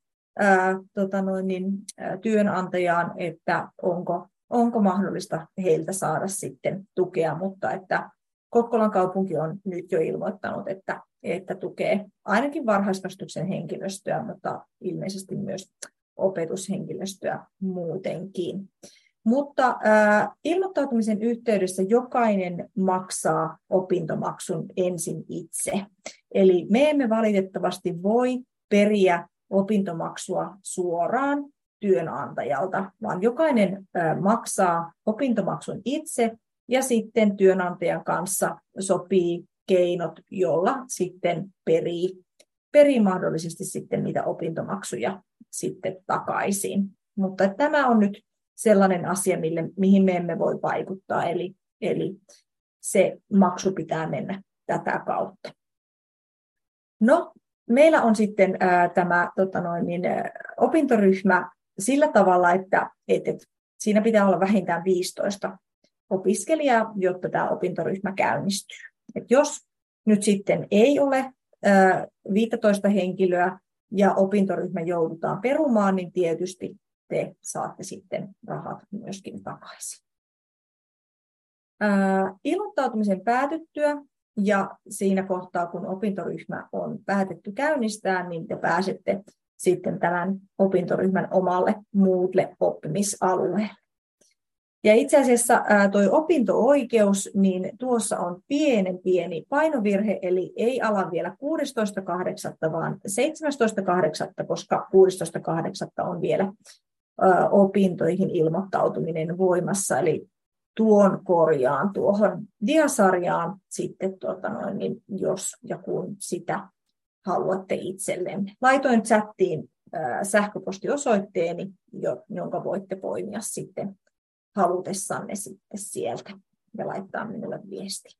työnantajaan, että onko mahdollista heiltä saada sitten tukea, mutta että Kokkolan kaupunki on nyt jo ilmoittanut, että tukee ainakin varhaiskasvatuksen henkilöstöä, mutta ilmeisesti myös opetushenkilöstöä muutenkin. Mutta ilmoittautumisen yhteydessä jokainen maksaa opintomaksun ensin itse. Eli me emme valitettavasti voi periä opintomaksua suoraan työnantajalta, vaan jokainen maksaa opintomaksun itse ja sitten työnantajan kanssa sopii keinot, jolla sitten perii mahdollisesti sitten niitä opintomaksuja sitten takaisin. Mutta tämä on nyt sellainen asia, mihin me emme voi vaikuttaa, eli se maksu pitää mennä tätä kautta. No, meillä on sitten tämä opintoryhmä sillä tavalla, että siinä pitää olla vähintään 15 opiskelijaa, jotta tämä opintoryhmä käynnistyy. Et jos nyt sitten ei ole 15 henkilöä ja opintoryhmä joudutaan perumaan, niin tietysti te saatte sitten rahat myöskin takaisin. Ilmoittautumisen päätyttyä ja siinä kohtaa, kun opintoryhmä on päätetty käynnistää, niin te pääsette sitten tämän opintoryhmän omalle Moodle-oppimisalueelle. Ja itse asiassa tuo opinto-oikeus, niin tuossa on pieni painovirhe, eli ei ala vielä 16.8., vaan 17.8., koska 16.8. on vielä opintoihin ilmoittautuminen voimassa, eli tuon korjaan tuohon diasarjaan sitten, niin jos ja kun sitä haluatte itsellenne. Laitoin chattiin sähköpostiosoitteeni, jonka voitte poimia sitten halutessanne sitten sieltä ja laittaa minulle viesti.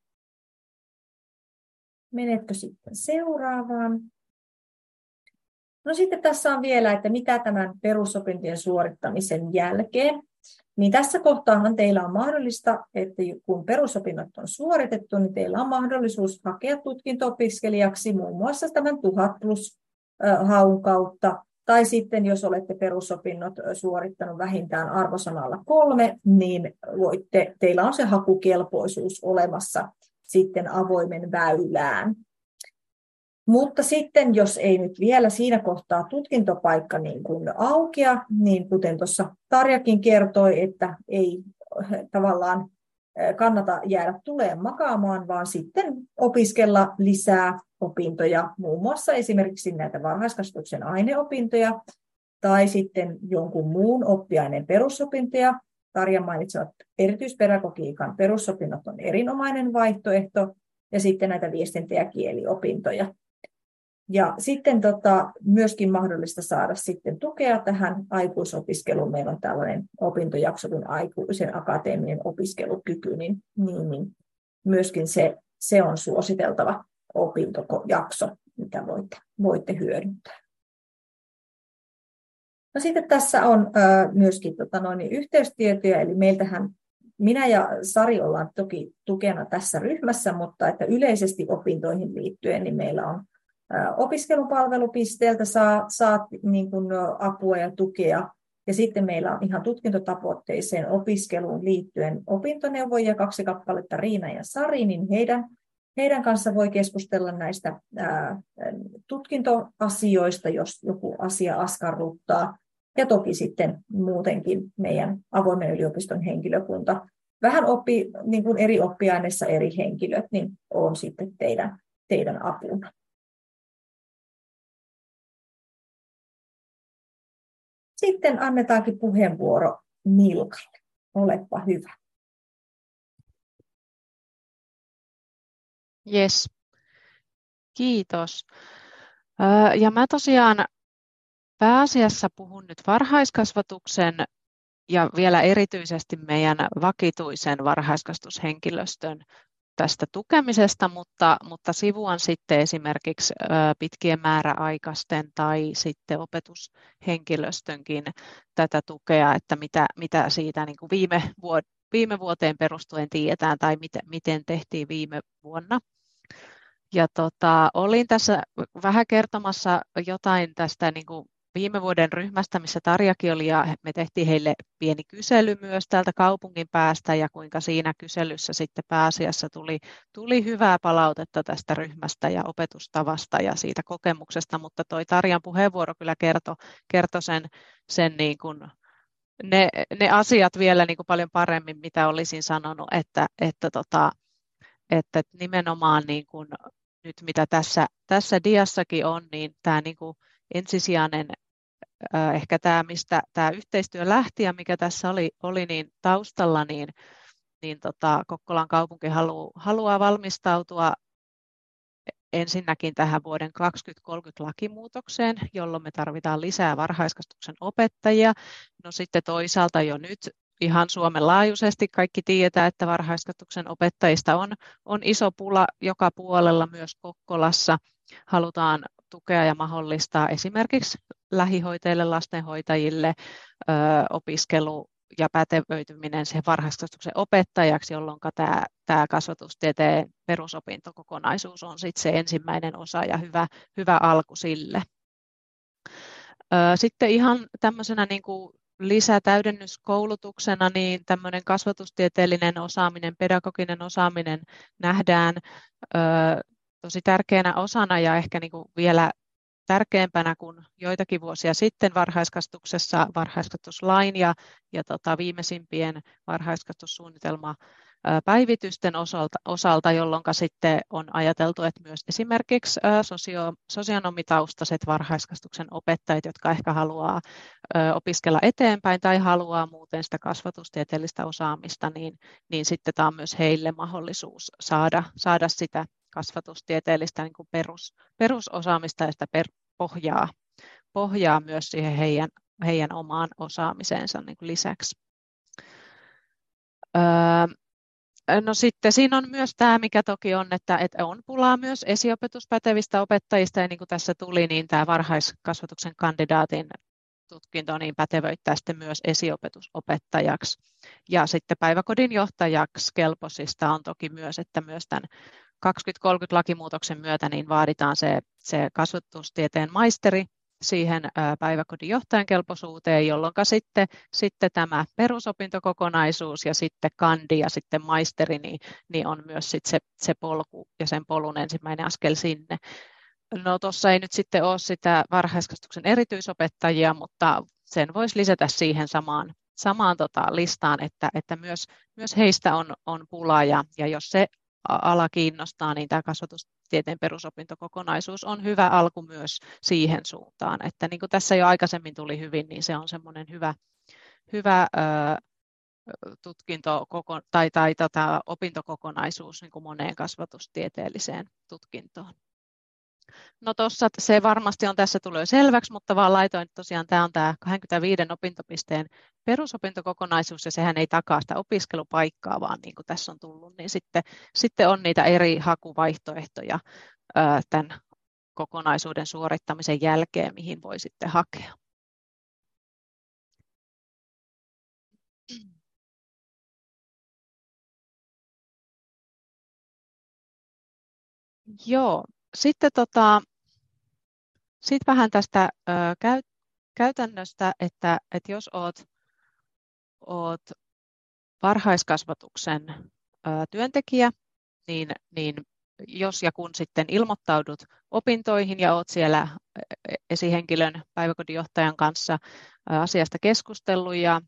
Menetkö sitten seuraavaan? No sitten tässä on vielä, että mitä tämän perusopintojen suorittamisen jälkeen. Niin tässä kohtaahan teillä on mahdollista, että kun perusopinnot on suoritettu, niin teillä on mahdollisuus hakea tutkinto-opiskelijaksi muun muassa tämän 1000+ haun kautta. Tai sitten jos olette perusopinnot suorittanut vähintään arvosanalla 3, niin teillä on se hakukelpoisuus olemassa sitten avoimen väylään. Mutta sitten, jos ei nyt vielä siinä kohtaa tutkintopaikka niin kuin aukea, niin kuten tuossa Tarjakin kertoi, että ei tavallaan kannata jäädä tuleen makaamaan, vaan sitten opiskella lisää opintoja, muun muassa esimerkiksi näitä varhaiskasvatuksen aineopintoja tai sitten jonkun muun oppiaineen perusopintoja. Tarja mainitsevat erityispedagogiikan perusopinnot on erinomainen vaihtoehto ja sitten näitä viestintä- ja kieliopintoja. Ja sitten myöskin mahdollista saada sitten tukea tähän aikuisopiskeluun. Meillä on tällainen opintojakso kuin aikuisen akateeminen opiskelukyky, niin myöskin se on suositeltava opintojakso, mitä voitte hyödyntää. No sitten tässä on myöskin yhteystietoja, eli meiltähän minä ja Sari ollaan toki tukena tässä ryhmässä, mutta että yleisesti opintoihin liittyen niin meillä on opiskelupalvelupisteeltä saat niin kuin apua ja tukea. Ja sitten meillä on ihan tutkintotavoitteiseen opiskeluun liittyen opintoneuvojia 2 kappaletta, Riina ja Sari, niin heidän kanssa voi keskustella näistä tutkintoasioista, jos joku asia askarruttaa. Ja toki sitten muutenkin meidän avoimen yliopiston henkilökunta, vähän niin kuin eri oppiaineissa eri henkilöt, niin on sitten teidän apuna. Sitten annetaankin puheenvuoro Milkalle. Olepa hyvä. Jes, kiitos. Ja mä tosiaan pääasiassa puhun nyt varhaiskasvatuksen ja vielä erityisesti meidän vakituisen varhaiskasvatushenkilöstön tästä tukemisesta, mutta sivuan sitten esimerkiksi pitkien määräaikaisten tai sitten opetushenkilöstönkin tätä tukea, että mitä siitä niin kuin viime vuoteen perustuen tiedetään tai miten tehtiin viime vuonna. Ja olin tässä vähän kertomassa jotain tästä niin kuin viime vuoden ryhmästä, missä Tarjakin oli, ja me tehtiin heille pieni kysely myös täältä kaupungin päästä, ja kuinka siinä kyselyssä sitten pääasiassa tuli hyvää palautetta tästä ryhmästä ja opetustavasta ja siitä kokemuksesta, mutta toi Tarjan puheenvuoro kyllä kertoi sen niin kuin ne asiat vielä niin kuin paljon paremmin, mitä olisin sanonut, että nimenomaan niin kuin nyt mitä tässä diassakin on, niin tämä niin kuin ensisijainen ehkä tämä, mistä tämä yhteistyö lähti ja mikä tässä oli niin taustalla, niin Kokkolan kaupunki haluaa valmistautua ensinnäkin tähän vuoden 2030 lakimuutokseen, jolloin me tarvitaan lisää varhaiskasvatuksen opettajia. No sitten toisaalta jo nyt ihan Suomen laajuisesti kaikki tiedetään, että varhaiskasvatuksen opettajista on iso pula joka puolella, myös Kokkolassa. Halutaan tukea ja mahdollistaa esimerkiksi lähihoitajille, lastenhoitajille opiskelu ja pätevöityminen siihen varhaiskasvatuksen opettajaksi, jolloin tämä kasvatustieteen perusopintokokonaisuus on sitten se ensimmäinen osa ja hyvä alku sille. Sitten ihan tämmöisenä niin kuin lisätäydennyskoulutuksena niin tämmöinen kasvatustieteellinen osaaminen, pedagoginen osaaminen nähdään tosi tärkeänä osana ja ehkä niin kuin vielä tärkeämpänä kuin joitakin vuosia sitten varhaiskasvatuksessa varhaiskasvatuslain ja viimeisimpien varhaiskasvatussuunnitelmapäivitysten osalta, jolloin sitten on ajateltu, että myös esimerkiksi sosionomitaustaiset varhaiskasvatuksen opettajat, jotka ehkä haluaa opiskella eteenpäin tai haluaa muuten sitä kasvatustieteellistä osaamista, niin sitten tämä on myös heille mahdollisuus saada sitä kasvatustieteellistä niin kuin perusosaamista ja sitä pohjaa myös siihen heidän omaan osaamiseensa niin kuin lisäksi. No sitten siinä on myös tämä, mikä toki on, että on pulaa myös esiopetuspätevistä opettajista, ja niin kuin tässä tuli, niin tämä varhaiskasvatuksen kandidaatin tutkinto niin pätevöittää sitten myös esiopetusopettajaksi. Ja sitten päiväkodin johtajaksi kelpoisista on toki myös, että myös tämän 2030 lakimuutoksen myötä niin vaaditaan se kasvatustieteen maisteri siihen päiväkodin johtajan kelpoisuuteen, jolloin sitten tämä perusopintokokonaisuus ja sitten kandi ja sitten maisteri niin on myös sitten se polku ja sen polun ensimmäinen askel sinne. No tuossa ei nyt sitten ole sitä varhaiskasvatuksen erityisopettajia, mutta sen voisi lisätä siihen samaan listaan, että myös heistä on pulaa ja jos se ala kiinnostaa, niin tämä kasvatustieteen perusopintokokonaisuus on hyvä alku myös siihen suuntaan. Että niin kuin tässä jo aikaisemmin tuli hyvin, niin se on semmoinen hyvä tutkinto tai opintokokonaisuus niin kuin moneen kasvatustieteelliseen tutkintoon. No tuossa se varmasti on tässä tullut jo selväksi, mutta vaan laitoin, että tosiaan tämä on tämä 25 opintopisteen perusopintokokonaisuus ja sehän ei takaa sitä opiskelupaikkaa, vaan niin kuin tässä on tullut, niin sitten on niitä eri hakuvaihtoehtoja tämän kokonaisuuden suorittamisen jälkeen, mihin voi sitten hakea. Joo. Sitten vähän tästä käytännöstä, että jos olet varhaiskasvatuksen työntekijä, niin jos ja kun sitten ilmoittaudut opintoihin ja olet siellä esihenkilön päiväkodinjohtajan kanssa asiasta keskustellut ja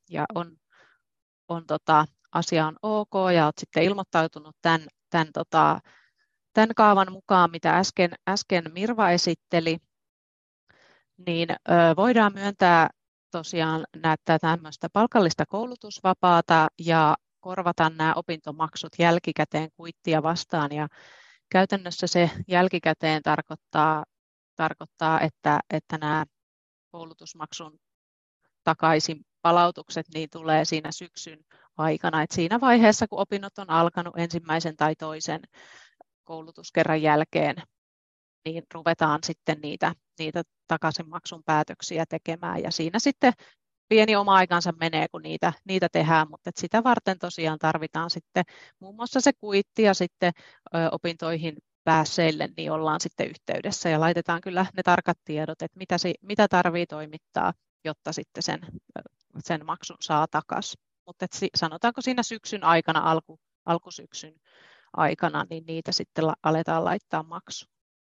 asia on ok ja olet sitten ilmoittautunut tämän kaavan mukaan, mitä äsken Mirva esitteli, niin voidaan myöntää tosiaan tämmöistä palkallista koulutusvapaata ja korvata nämä opintomaksut jälkikäteen kuittia vastaan. Ja käytännössä se jälkikäteen tarkoittaa että nämä koulutusmaksun takaisin palautukset niin tulee siinä syksyn aikana. Et siinä vaiheessa, kun opinnot on alkanut ensimmäisen tai toisen koulutuskerran jälkeen, niin ruvetaan sitten niitä takaisinmaksun päätöksiä tekemään. Ja siinä sitten pieni oma aikansa menee, kun niitä tehdään, mutta sitä varten tosiaan tarvitaan sitten muun muassa se kuitti ja sitten opintoihin päässeille, niin ollaan sitten yhteydessä ja laitetaan kyllä ne tarkat tiedot, että mitä tarvitsee toimittaa, jotta sitten sen maksun saa takaisin. Mutta sanotaanko siinä syksyn aikana, alkusyksyn aikana, niin niitä sitten aletaan laittaa maksuun.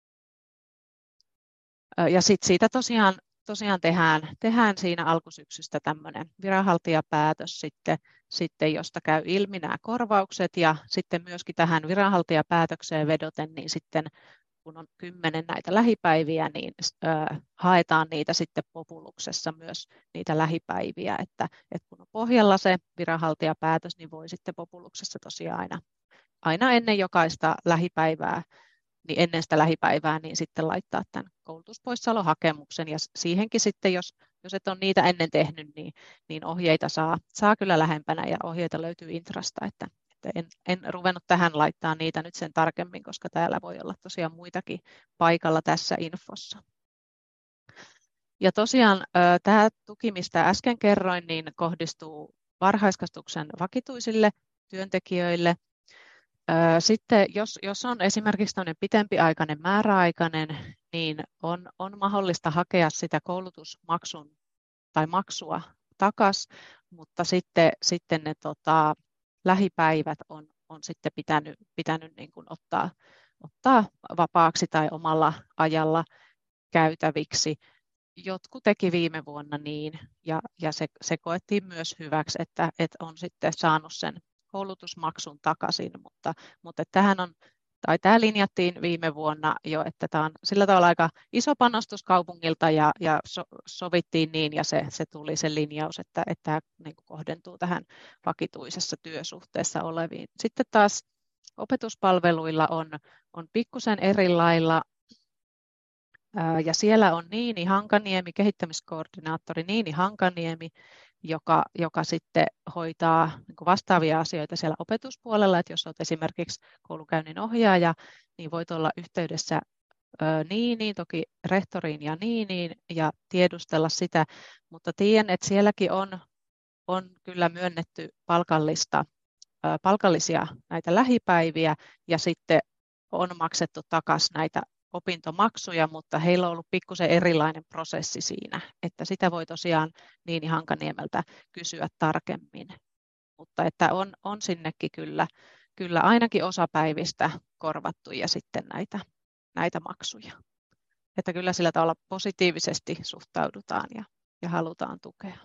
Ja sitten siitä tosiaan tehdään siinä alkusyksystä tämmöinen viranhaltijapäätös sitten, josta käy ilmi nämä korvaukset ja sitten myöskin tähän viranhaltijapäätökseen vedoten, niin sitten kun on 10 näitä lähipäiviä, niin haetaan niitä sitten populuksessa myös niitä lähipäiviä, että kun on pohjalla se viranhaltijapäätös, niin voi sitten populuksessa tosiaan aina ennen jokaista lähipäivää, niin ennen sitä lähipäivää, niin sitten laittaa tämän koulutuspoissaolohakemuksen ja siihenkin sitten, jos et ole niitä ennen tehnyt, niin ohjeita saa kyllä lähempänä ja ohjeita löytyy Intrasta, että en ruvennut tähän laittaa niitä nyt sen tarkemmin, koska täällä voi olla tosiaan muitakin paikalla tässä infossa. Ja tosiaan tämä tuki, mistä äsken kerroin, niin kohdistuu varhaiskasvatuksen vakituisille työntekijöille. Sitten jos on esimerkiksi tämmöinen pitempiaikainen määräaikainen, niin on mahdollista hakea sitä koulutusmaksun tai maksua takaisin, mutta sitten ne lähipäivät on sitten pitänyt niin kuin ottaa vapaaksi tai omalla ajalla käytäviksi. Jotkut teki viime vuonna niin, ja se koettiin myös hyväksi, että on sitten saanut sen koulutusmaksun takaisin, mutta tämä linjattiin viime vuonna jo, että tämä on sillä tavalla aika iso panostus kaupungilta ja sovittiin niin, ja se tuli se linjaus, että tämä niin kuin kohdentuu tähän vakituisessa työsuhteessa oleviin. Sitten taas opetuspalveluilla on pikkusen eri lailla. Ja siellä on Niini Hankaniemi, kehittämiskoordinaattori Niini Hankaniemi, joka sitten hoitaa niin kuin vastaavia asioita siellä opetuspuolella, että jos olet esimerkiksi koulukäynnin ohjaaja, niin voit olla yhteydessä Niiniin, toki rehtoriin ja Niiniin ja tiedustella sitä, mutta tiedän, että sielläkin on kyllä myönnetty palkallisia näitä lähipäiviä ja sitten on maksettu takaisin näitä opintomaksuja, mutta heillä on ollut pikkusen erilainen prosessi siinä, että sitä voi tosiaan Niini Hankaniemeltä kysyä tarkemmin. Mutta että on sinnekin kyllä ainakin osapäivistä korvattu ja sitten näitä maksuja. Että kyllä sillä tavalla positiivisesti suhtaudutaan ja halutaan tukea.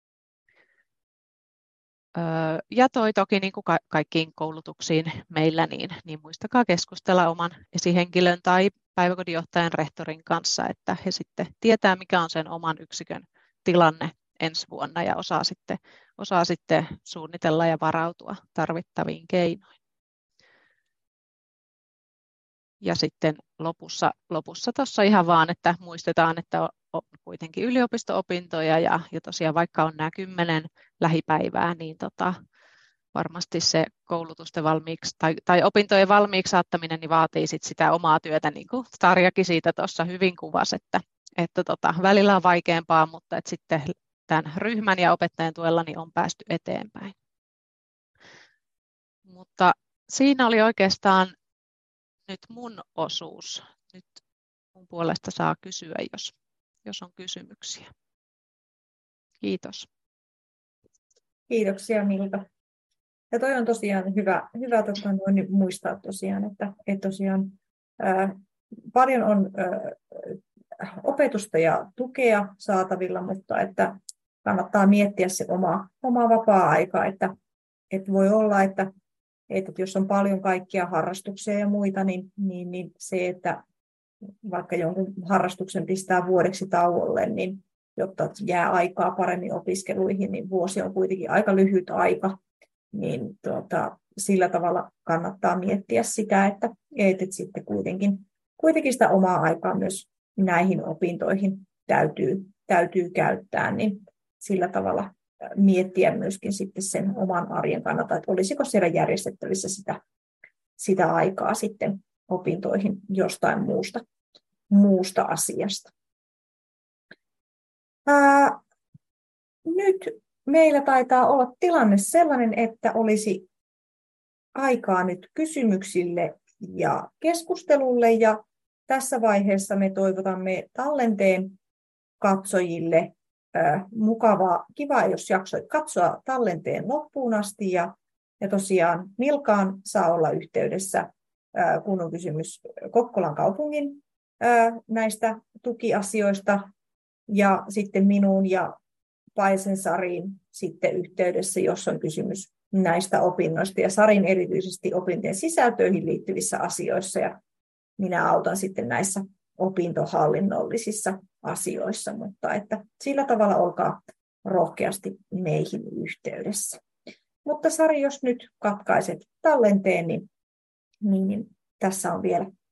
Ja toki niin kuin kaikkiin koulutuksiin meillä, niin muistakaa keskustella oman esihenkilön tai päiväkodinjohtajan rehtorin kanssa, että he sitten tietää, mikä on sen oman yksikön tilanne ensi vuonna ja osaa sitten suunnitella ja varautua tarvittaviin keinoin. Ja sitten lopussa tuossa ihan vaan, että muistetaan, että on kuitenkin yliopisto-opintoja ja tosiaan vaikka on nämä 10 lähipäivää, niin varmasti se koulutusten valmiiksi tai opintojen valmiiksi saattaminen niin vaatii sitä omaa työtä, niin kuin Tarjakin siitä tuossa hyvin kuvasi, että välillä on vaikeampaa, mutta että sitten tämän ryhmän ja opettajan tuella niin on päästy eteenpäin. Mutta siinä oli oikeastaan nyt mun osuus. Nyt mun puolesta saa kysyä, jos on kysymyksiä. Kiitos. Kiitoksia Milka. Ja toi on tosiaan hyvä muistaa tosiaan, että tosiaan paljon on opetusta ja tukea saatavilla, mutta että kannattaa miettiä se oma vapaa-aika, että voi olla, että jos on paljon kaikkia harrastuksia ja muita, niin se, että vaikka jonkun harrastuksen pistää vuodeksi tauolle, niin jotta jää aikaa paremmin opiskeluihin, niin vuosi on kuitenkin aika lyhyt aika, niin sillä tavalla kannattaa miettiä sitä, että sitten kuitenkin sitä omaa aikaa myös näihin opintoihin täytyy käyttää, niin sillä tavalla miettiä myöskin sitten sen oman arjen kannalta, että olisiko siellä järjestettävissä sitä aikaa sitten opintoihin jostain muusta asiasta. Nyt meillä taitaa olla tilanne sellainen, että olisi aikaa nyt kysymyksille ja keskustelulle, ja tässä vaiheessa me toivotamme tallenteen katsojille kiva, jos jaksoit katsoa tallenteen loppuun asti, ja tosiaan Milkaan saa olla yhteydessä, kun on kysymys Kokkolan kaupungin näistä tukiasioista, ja sitten minuun ja Paisen Sariin sitten yhteydessä, jos on kysymys näistä opinnoista, ja Sarin erityisesti opintojen sisältöihin liittyvissä asioissa, ja minä autan sitten näissä opintohallinnollisissa asioissa, mutta että sillä tavalla olkaa rohkeasti meihin yhteydessä. Mutta Sari, jos nyt katkaiset tallenteen, niin tässä on vielä